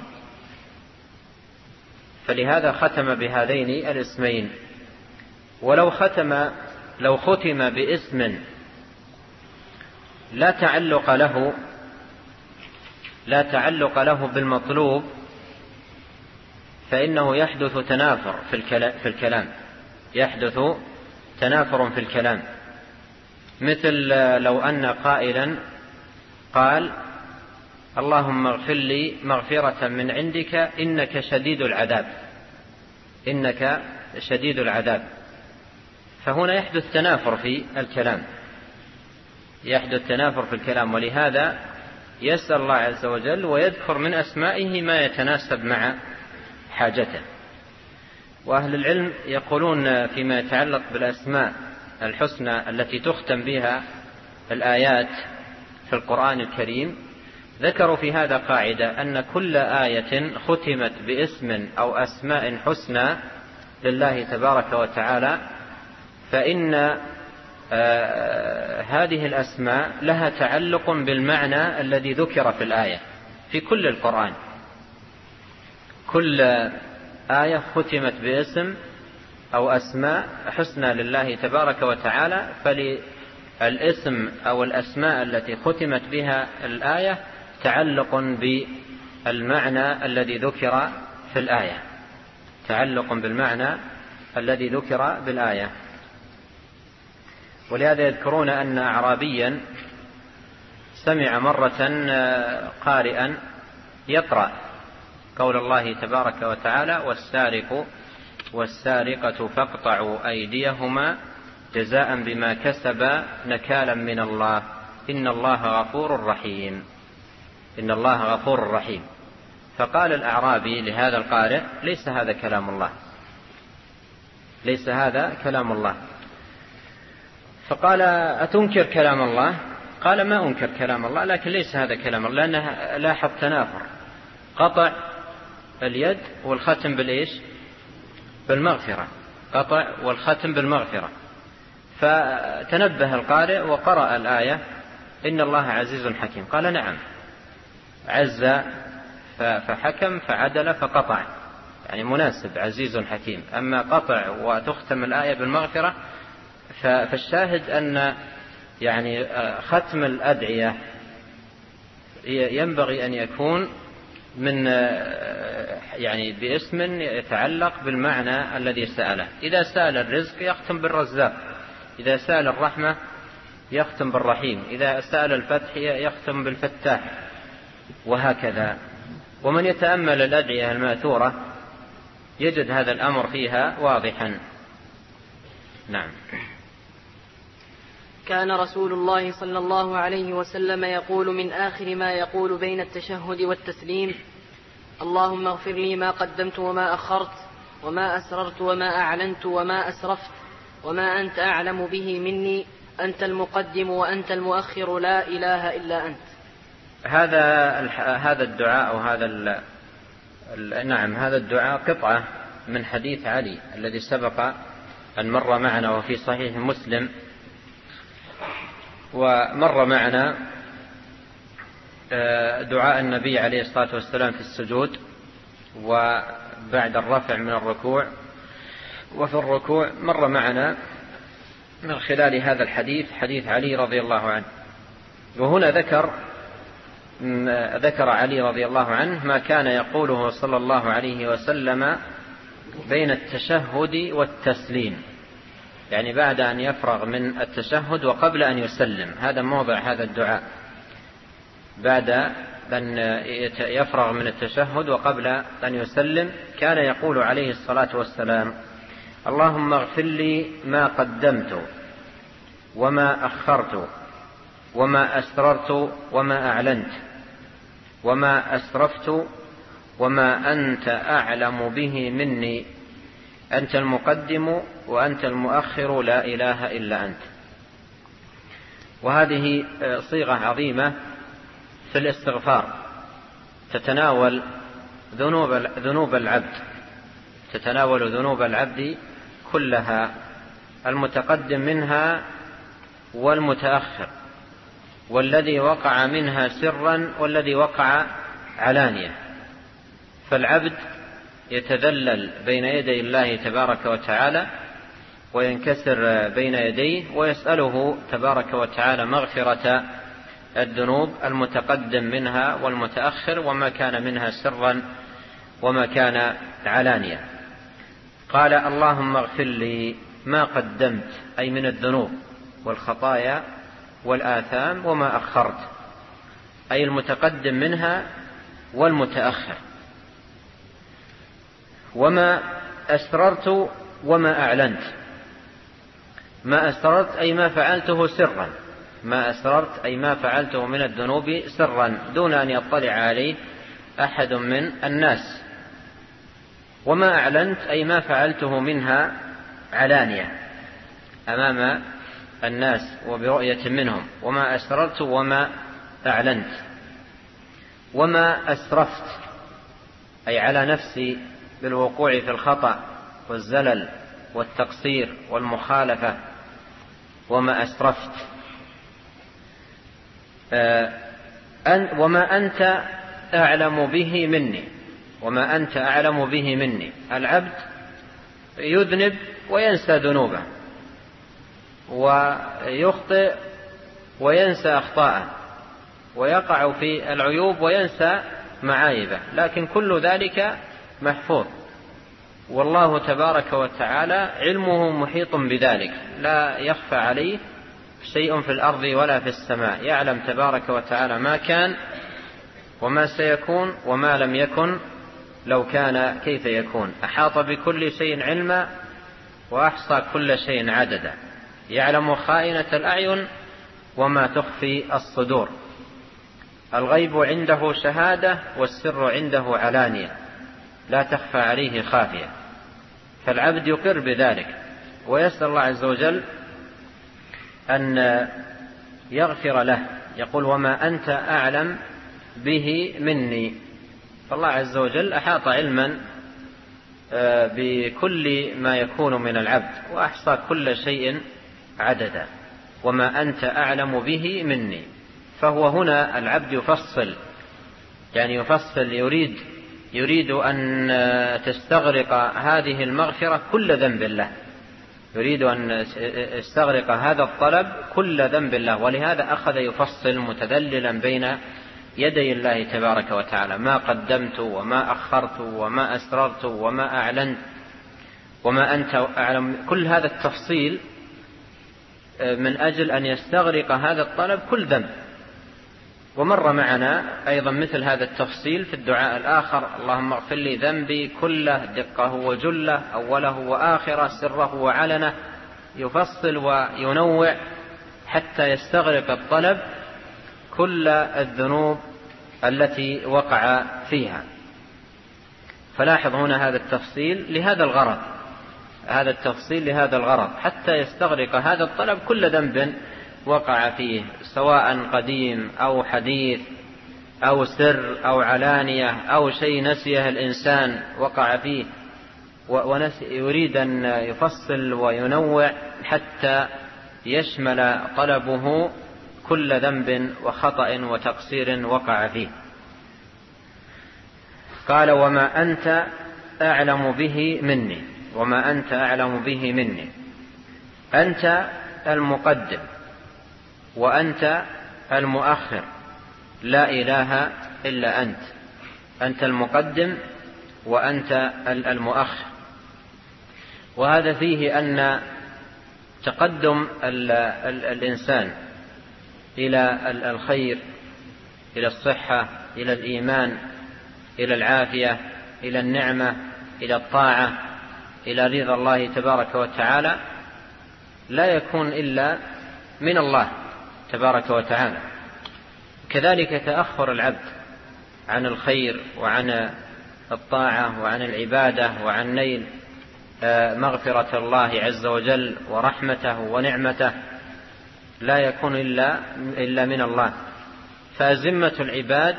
Speaker 2: فلهذا ختم بهذين الاسمين. ولو ختم لو ختم باسم لا تعلق له لا تعلق له بالمطلوب فإنه يحدث تنافر في الكلام يحدث تنافر في الكلام مثل لو أن قائلا قال اللهم اغفر لي مغفرة من عندك إنك شديد العذاب إنك شديد العذاب، فهنا يحدث تنافر في الكلام يحدث تنافر في الكلام ولهذا يسأل الله عز وجل ويذكر من أسمائه ما يتناسب مع حاجته. وأهل العلم يقولون فيما يتعلق بالأسماء الحسنى التي تختم بها الآيات في القرآن الكريم، ذكروا في هذا قاعدة أن كل آية ختمت باسم أو أسماء حسنى لله تبارك وتعالى فإن آه هذه الأسماء لها تعلق بالمعنى الذي ذكر في الآية في كل القرآن. كل آية ختمت باسم أو أسماء حسنى لله تبارك وتعالى فللاسم أو الأسماء التي ختمت بها الآية تعلق بالمعنى الذي ذكر في الآية تعلق بالمعنى الذي ذكر بالآية. ولهذا يذكرون أن أعرابيا سمع مرة قارئا يقرأ قول الله تبارك وتعالى والسارق والسارقة فاقطعوا أيديهما جزاء بما كسبا نكالا من الله إن الله غفور رحيم إن الله غفور رحيم. فقال الأعرابي لهذا القارئ ليس هذا كلام الله ليس هذا كلام الله. فقال أتنكر كلام الله؟ قال ما أنكر كلام الله لكن ليس هذا كلام الله، لأنه لاحظ تنافر قطع اليد والختم بالإيش؟ بالمغفرة قطع والختم بالمغفرة. فتنبه القارئ وقرأ الآية إن الله عزيز حكيم. قال نعم عز فحكم فعدل فقطع يعني مناسب عزيز حكيم. أما قطع وتختم الآية بالمغفرة فالشاهد أن يعني ختم الأدعية ينبغي أن يكون من يعني باسم يتعلق بالمعنى الذي سأله. إذا سأل الرزق يختم بالرزاق، إذا سأل الرحمة يختم بالرحيم، إذا سأل الفتح يختم بالفتاح، وهكذا. ومن يتأمل الأدعية الماثورة يجد هذا الأمر فيها واضحا. نعم.
Speaker 1: كان رسول الله صلى الله عليه وسلم يقول من آخر ما يقول بين التشهد والتسليم اللهم اغفر لي ما قدمت وما أخرت وما أسررت وما أعلنت وما أسرفت وما أنت أعلم به مني أنت المقدم وأنت المؤخر لا إله إلا أنت.
Speaker 2: هذا هذا الدعاء وهذا ال... نعم هذا الدعاء قطعة من حديث علي الذي سبق أن مر معنا وفي صحيح مسلم، ومر معنا دعاء النبي عليه الصلاة والسلام في السجود وبعد الرفع من الركوع وفي الركوع. مر معنا من خلال هذا الحديث حديث علي رضي الله عنه. وهنا ذكر ذكر علي رضي الله عنه ما كان يقوله صلى الله عليه وسلم بين التشهد والتسليم، يعني بعد أن يفرغ من التشهد وقبل أن يسلم. هذا موضع هذا الدعاء بعد أن يفرغ من التشهد وقبل أن يسلم. كان يقول عليه الصلاة والسلام اللهم اغفر لي ما قدمت وما أخرت وما أسررت وما أعلنت وما أسرفت وما أنت أعلم به مني أنت المقدم وأنت المؤخر لا إله إلا أنت. وهذه صيغة عظيمة في الاستغفار تتناول ذنوب ذنوب العبد تتناول ذنوب العبد كلها، المتقدم منها والمتأخر، والذي وقع منها سرا والذي وقع علانية. فالعبد يتذلل بين يدي الله تبارك وتعالى وينكسر بين يديه ويسأله تبارك وتعالى مغفرة الذنوب المتقدم منها والمتأخر وما كان منها سرا وما كان علانية. قال اللهم اغفر لي ما قدمت، أي من الذنوب والخطايا والآثام، وما أخرت، أي المتقدم منها والمتأخر، وما أسررت وما أعلنت. ما أسررت أي ما فعلته سرا، ما أسررت أي ما فعلته من الذنوب سرا دون أن يطلع عليه أحد من الناس. وما أعلنت أي ما فعلته منها علانية أمام الناس وبرؤية منهم. وما أسررت وما أعلنت. وما أسرفت أي على نفسي بالوقوع في الخطأ والزلل والتقصير والمخالفة. وما أسرفت. وما أنت أعلم به مني. وما أنت أعلم به مني. العبد يذنب وينسى ذنوبه، ويخطئ وينسى أخطاءه، ويقع في العيوب وينسى معايبه، لكن كل ذلك محفوظ، والله تبارك وتعالى علمه محيط بذلك، لا يخفى عليه شيء في الأرض ولا في السماء. يعلم تبارك وتعالى ما كان وما سيكون وما لم يكن لو كان كيف يكون. أحاط بكل شيء علما وأحصى كل شيء عددا. يعلم خائنة الأعين وما تخفي الصدور. الغيب عنده شهادة والسر عنده علانية، لا تخفى عليه خافية. فالعبد يقر بذلك ويسأل الله عز وجل أن يغفر له. يقول وما أنت أعلم به مني. فالله عز وجل أحاط علما بكل ما يكون من العبد وأحصى كل شيء عددا. وما أنت أعلم به مني. فهو هنا العبد يفصل، يعني يفصل، يريد يريد أن تستغرق هذه المغفرة كل ذنب له، يريد أن يستغرق هذا الطلب كل ذنب له. ولهذا أخذ يفصل متذللا بين يدي الله تبارك وتعالى: ما قدمت وما أخرت وما أسررت وما أعلنت وما أنت أعلم. كل هذا التفصيل من أجل أن يستغرق هذا الطلب كل ذنب. ومر معنا أيضا مثل هذا التفصيل في الدعاء الآخر: اللهم اغفر لي ذنبي كله دقه وجله أوله وآخره سره وعلنه. يفصل وينوع حتى يستغرق الطلب كل الذنوب التي وقع فيها. فلاحظ هنا هذا التفصيل لهذا الغرض، هذا التفصيل لهذا الغرض حتى يستغرق هذا الطلب كل ذنب وقع فيه، سواء قديم أو حديث أو سر أو علانية أو شيء نسيه الإنسان وقع فيه، ويريد أن يفصل وينوع حتى يشمل طلبه كل ذنب وخطأ وتقصير وقع فيه. قال وما أنت أعلم به مني. وما أنت أعلم به مني. أنت المقدم وأنت المؤخر، لا إله إلا أنت. أنت المقدم وأنت المؤخر. وهذا فيه أن تقدم الإنسان إلى الخير، إلى الصحة، إلى الإيمان، إلى العافية، إلى النعمة، إلى الطاعة، إلى رضا الله تبارك وتعالى، لا يكون إلا من الله تبارك وتعالى. كذلك تأخر العبد عن الخير وعن الطاعة وعن العبادة وعن نيل مغفرة الله عز وجل ورحمته ونعمته لا يكون إلا, إلا من الله. فأزمة العباد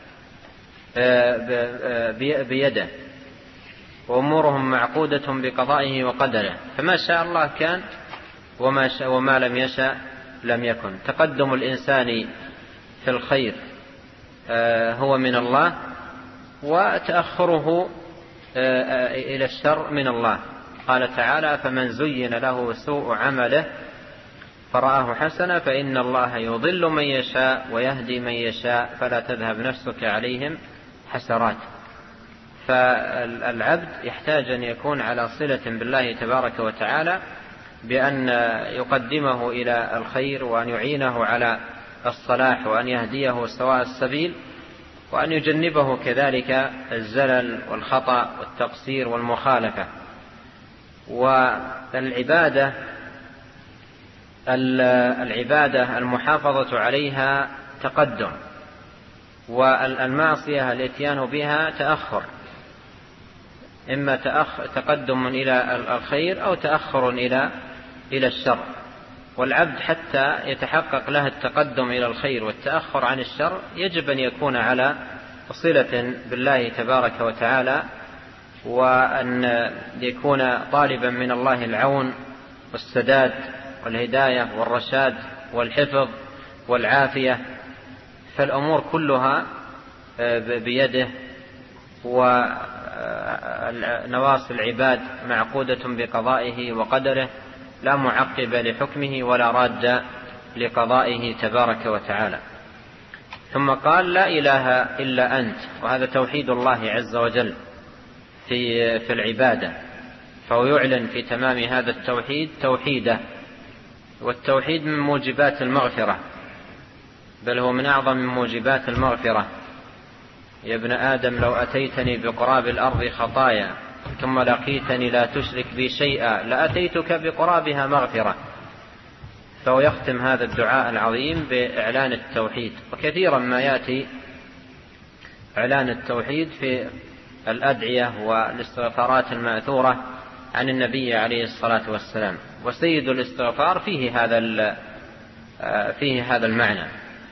Speaker 2: بيده وأمورهم معقودة بقضائه وقدره، فما شاء الله كان وما, شاء وما لم يشاء لم يكن. تقدم الإنسان في الخير هو من الله، وتأخره إلى الشر من الله. قال تعالى: فمن زين له سوء عمله فرآه حسنا فإن الله يضل من يشاء ويهدي من يشاء فلا تذهب نفسك عليهم حسرات. فالعبد يحتاج أن يكون على صلة بالله تبارك وتعالى بأن يقدمه إلى الخير وأن يعينه على الصلاح وأن يهديه سواء السبيل، وأن يجنبه كذلك الزلل والخطأ والتقصير والمخالفة. والعبادة العبادة المحافظة عليها تقدم، والمعصية الاتيان بها تأخر، إما تقدم إلى الخير أو تأخر إلى إلى الشر. والعبد حتى يتحقق له التقدم إلى الخير والتأخر عن الشر يجب أن يكون على صلة بالله تبارك وتعالى، وأن يكون طالبا من الله العون والسداد والهداية والرشاد والحفظ والعافية. فالأمور كلها بيده، ونواصي العباد معقودة بقضائه وقدره، لا معقب لحكمه ولا راد لقضائه تبارك وتعالى. ثم قال: لا إله إلا أنت، وهذا توحيد الله عز وجل في في العبادة، فهو يعلن في تمام هذا التوحيد توحيده. والتوحيد من موجبات المغفرة، بل هو من أعظم من موجبات المغفرة. يا ابن آدم لو أتيتني بقراب الأرض خطايا ثم لقيتني لا تشرك بي شيئا لأتيتك بقرابها مغفرة. فهو يختم هذا الدعاء العظيم بإعلان التوحيد. وكثيرا ما يأتي إعلان التوحيد في الأدعية والاستغفارات المأثورة عن النبي عليه الصلاة والسلام، وسيد الاستغفار فيه هذا فيه هذا المعنى.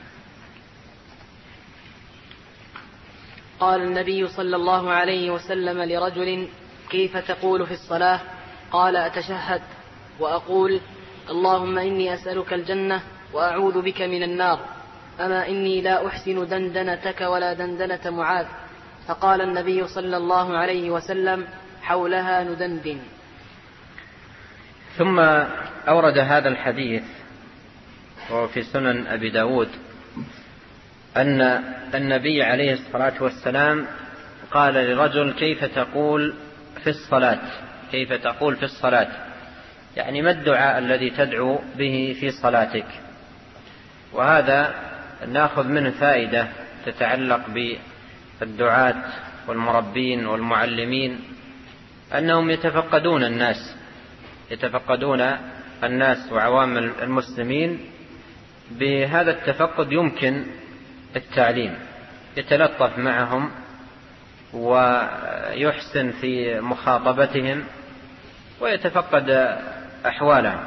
Speaker 1: قال النبي صلى الله عليه وسلم لرجل: كيف تقول في الصلاة؟ قال: أتشهد وأقول: اللهم إني أسألك الجنة وأعوذ بك من النار، أما إني لا أحسن دندنتك ولا دندنة معاذ. فقال النبي صلى الله عليه وسلم: حولها ندندن.
Speaker 2: ثم أورد هذا الحديث وهو في سنن أبي داود أن النبي عليه الصلاة والسلام قال لرجل: كيف تقول في الصلاة؟ كيف تقول في الصلاة؟ يعني ما الدعاء الذي تدعو به في صلاتك؟ وهذا نأخذ منه فائدة تتعلق بالدعاة والمربين والمعلمين، أنهم يتفقدون الناس يتفقدون الناس وعوام المسلمين. بهذا التفقد يمكن التعليم، يتلطف معهم ويحسن في مخاطبتهم ويتفقد أحوالهم.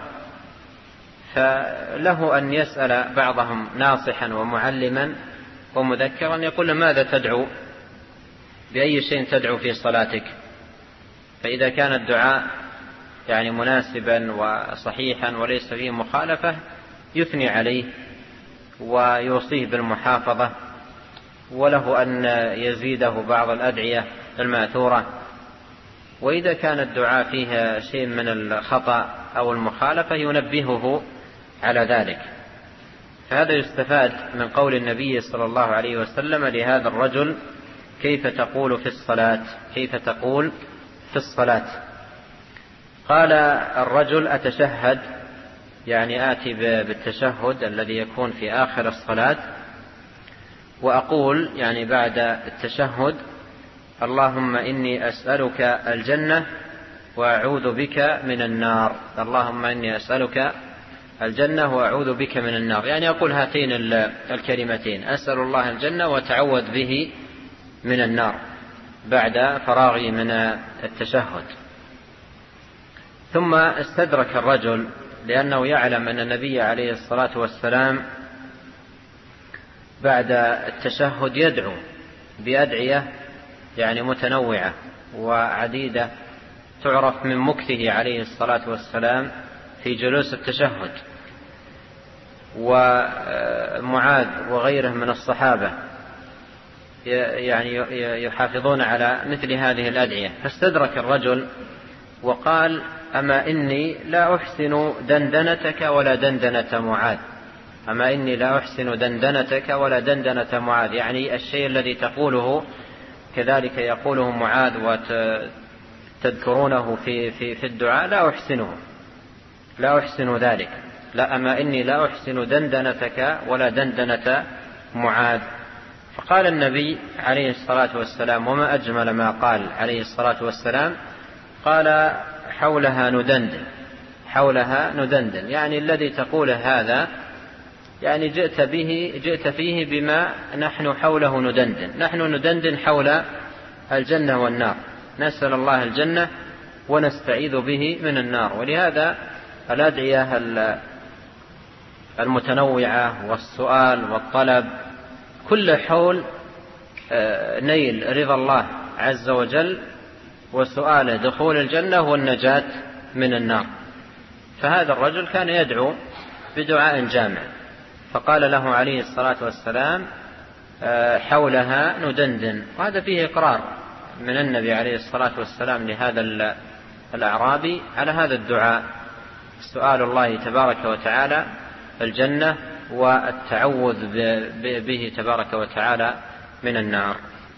Speaker 2: فله أن يسأل بعضهم ناصحا ومعلما ومذكرا، يقول: ماذا تدعو؟ بأي شيء تدعو في صلاتك؟ فإذا كان الدعاء يعني مناسبا وصحيحا وليس فيه مخالفة يثني عليه ويوصيه بالمحافظة، وله أن يزيده بعض الأدعية الماثورة. وإذا كان الدعاء فيه شيء من الخطأ أو المخالفة ينبهه على ذلك. فهذا يستفاد من قول النبي صلى الله عليه وسلم لهذا الرجل: كيف تقول في الصلاة؟ كيف تقول في الصلاة؟ قال الرجل: أتشهد، يعني آتي بالتشهد الذي يكون في آخر الصلاة، وأقول يعني بعد التشهد: اللهم إني أسألك الجنة وأعوذ بك من النار. اللهم إني أسألك الجنة وأعوذ بك من النار، يعني أقول هاتين الكلمتين: أسأل الله الجنة وأتعوذ به من النار، بعد فراغي من التشهد. ثم استدرك الرجل، لأنه يعلم أن النبي عليه الصلاة والسلام بعد التشهد يدعو بأدعية يعني متنوعة وعديدة تعرف من مكثه عليه الصلاة والسلام في جلوس التشهد. ومعاذ وغيره من الصحابة يعني يحافظون على مثل هذه الأدعية. فاستدرك الرجل وقال: أما إني لا أحسن دندنتك ولا دندنة معاذ. أما إني لا أحسن دندنتك ولا دندنة معاذ، يعني الشيء الذي تقوله كذلك يقوله معاذ وتذكرونه في, في, في الدعاء لا أحسنه، لا أحسن ذلك. لا، أما إني لا أحسن دندنتك ولا دندنة معاذ. فقال النبي عليه الصلاة والسلام: وما أجمل ما قال عليه الصلاة والسلام، قال: حولها ندندن، حولها ندندن، يعني الذي تقول هذا يعني جئت به جئت فيه بما نحن حوله ندندن. نحن ندندن حول الجنة والنار، نسأل الله الجنة ونستعيذ به من النار. ولهذا الأدعية المتنوعة والسؤال والطلب كل حول نيل رضا الله عز وجل وسؤال دخول الجنة والنجاة من النار. فهذا الرجل كان يدعو بدعاء جامع، فقال له عليه الصلاة والسلام: حولها ندندن. وهذا فيه إقرار من النبي عليه الصلاة والسلام لهذا الأعرابي على هذا الدعاء، سؤال الله تبارك وتعالى الجنة والتعوذ به تبارك وتعالى من النار.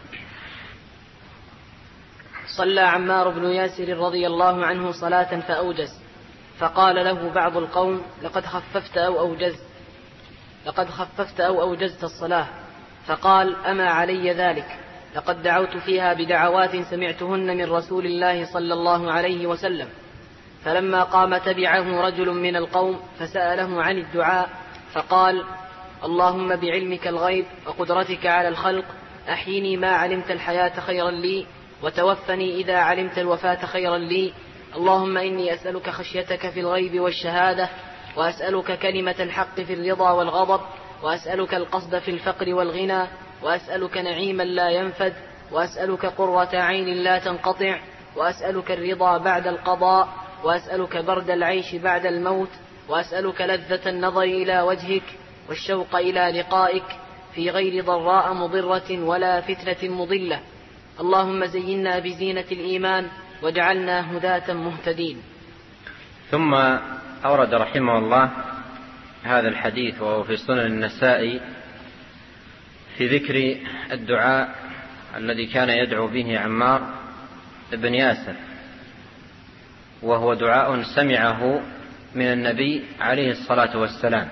Speaker 1: صلى عمار بن ياسر رضي الله عنه صلاة فأوجز، فقال له بعض القوم: لقد خففت أو أوجزت لقد خففت أو أوجزت الصلاة. فقال: أما علي ذلك، لقد دعوت فيها بدعوات سمعتهن من رسول الله صلى الله عليه وسلم. فلما قام تبعه رجل من القوم فسأله عن الدعاء، فقال: اللهم بعلمك الغيب وقدرتك على الخلق أحيني ما علمت الحياة خيرا لي، وتوفني إذا علمت الوفاة خيرا لي. اللهم إني أسألك خشيتك في الغيب والشهادة، وأسألك كلمة الحق في الرضا والغضب، وأسألك القصد في الفقر والغنى، وأسألك نعيما لا ينفد، وأسألك قرة عين لا تنقطع، وأسألك الرضا بعد القضاء، وأسألك برد العيش بعد الموت، وأسألك لذة النظر إلى وجهك والشوق إلى لقائك في غير ضراء مضرة ولا فتنة مضلة. اللهم زينا بزينة الإيمان واجعلنا هداة مهتدين.
Speaker 2: ثم أورد رحمه الله هذا الحديث وهو في سنن النسائي في ذكر الدعاء الذي كان يدعو به عمار بن ياسر، وهو دعاء سمعه من النبي عليه الصلاة والسلام.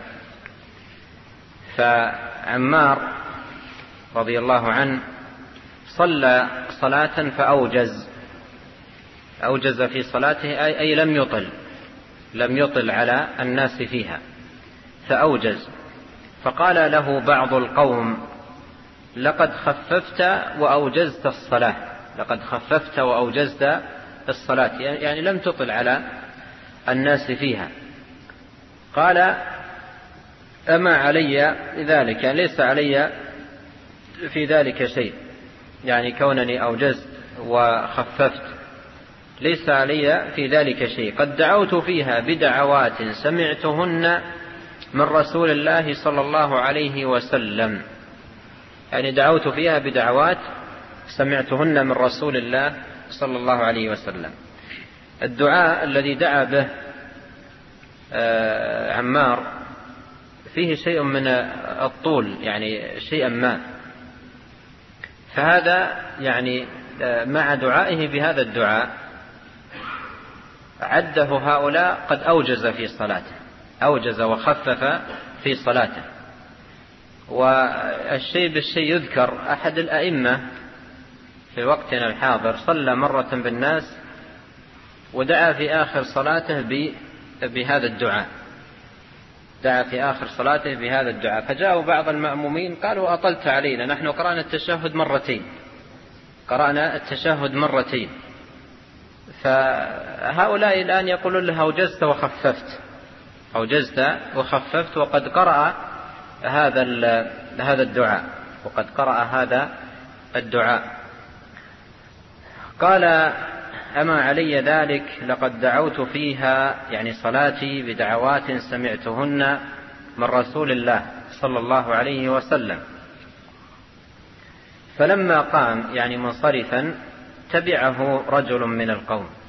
Speaker 2: فعمار رضي الله عنه صلى صلاة فأوجز، أوجز في صلاته أي, أي لم يطل لم يطل على الناس فيها، فأوجز. فقال له بعض القوم: لقد خففت وأوجزت الصلاة، لقد خففت وأوجزت الصلاة، يعني لم تطل على الناس فيها. قال: أما علي ذلك، يعني ليس علي في ذلك شيء، يعني كونني أوجزت وخففت ليس علي في ذلك شيء. قد دعوت فيها بدعوات سمعتهن من رسول الله صلى الله عليه وسلم، يعني دعوت فيها بدعوات سمعتهن من رسول الله صلى الله عليه وسلم. الدعاء الذي دعا به عمار فيه شيء من الطول، يعني شيئا ما، فهذا يعني مع دعائه بهذا الدعاء عده هؤلاء قد أوجز في صلاته، أوجز وخفف في صلاته. والشيء بالشيء يذكر أحد الأئمة في وقتنا الحاضر صلى مرة بالناس ودعا في آخر صلاته بهذا الدعاء، دعا في آخر صلاته بهذا الدعاء. فجاءوا بعض المأمومين قالوا: أطلت علينا، نحن قرأنا التشهد مرتين قرأنا التشهد مرتين. فهؤلاء الآن يقولون له: أوجزت وخففت، أوجزت وخففت، وقد قرأ هذا هذا الدعاء وقد قرأ هذا الدعاء. قال: أما علي ذلك، لقد دعوت فيها، يعني صلاتي، بدعوات سمعتهن من رسول الله صلى الله عليه وسلم. فلما قام يعني منصرفا تبعه رجل من القوم،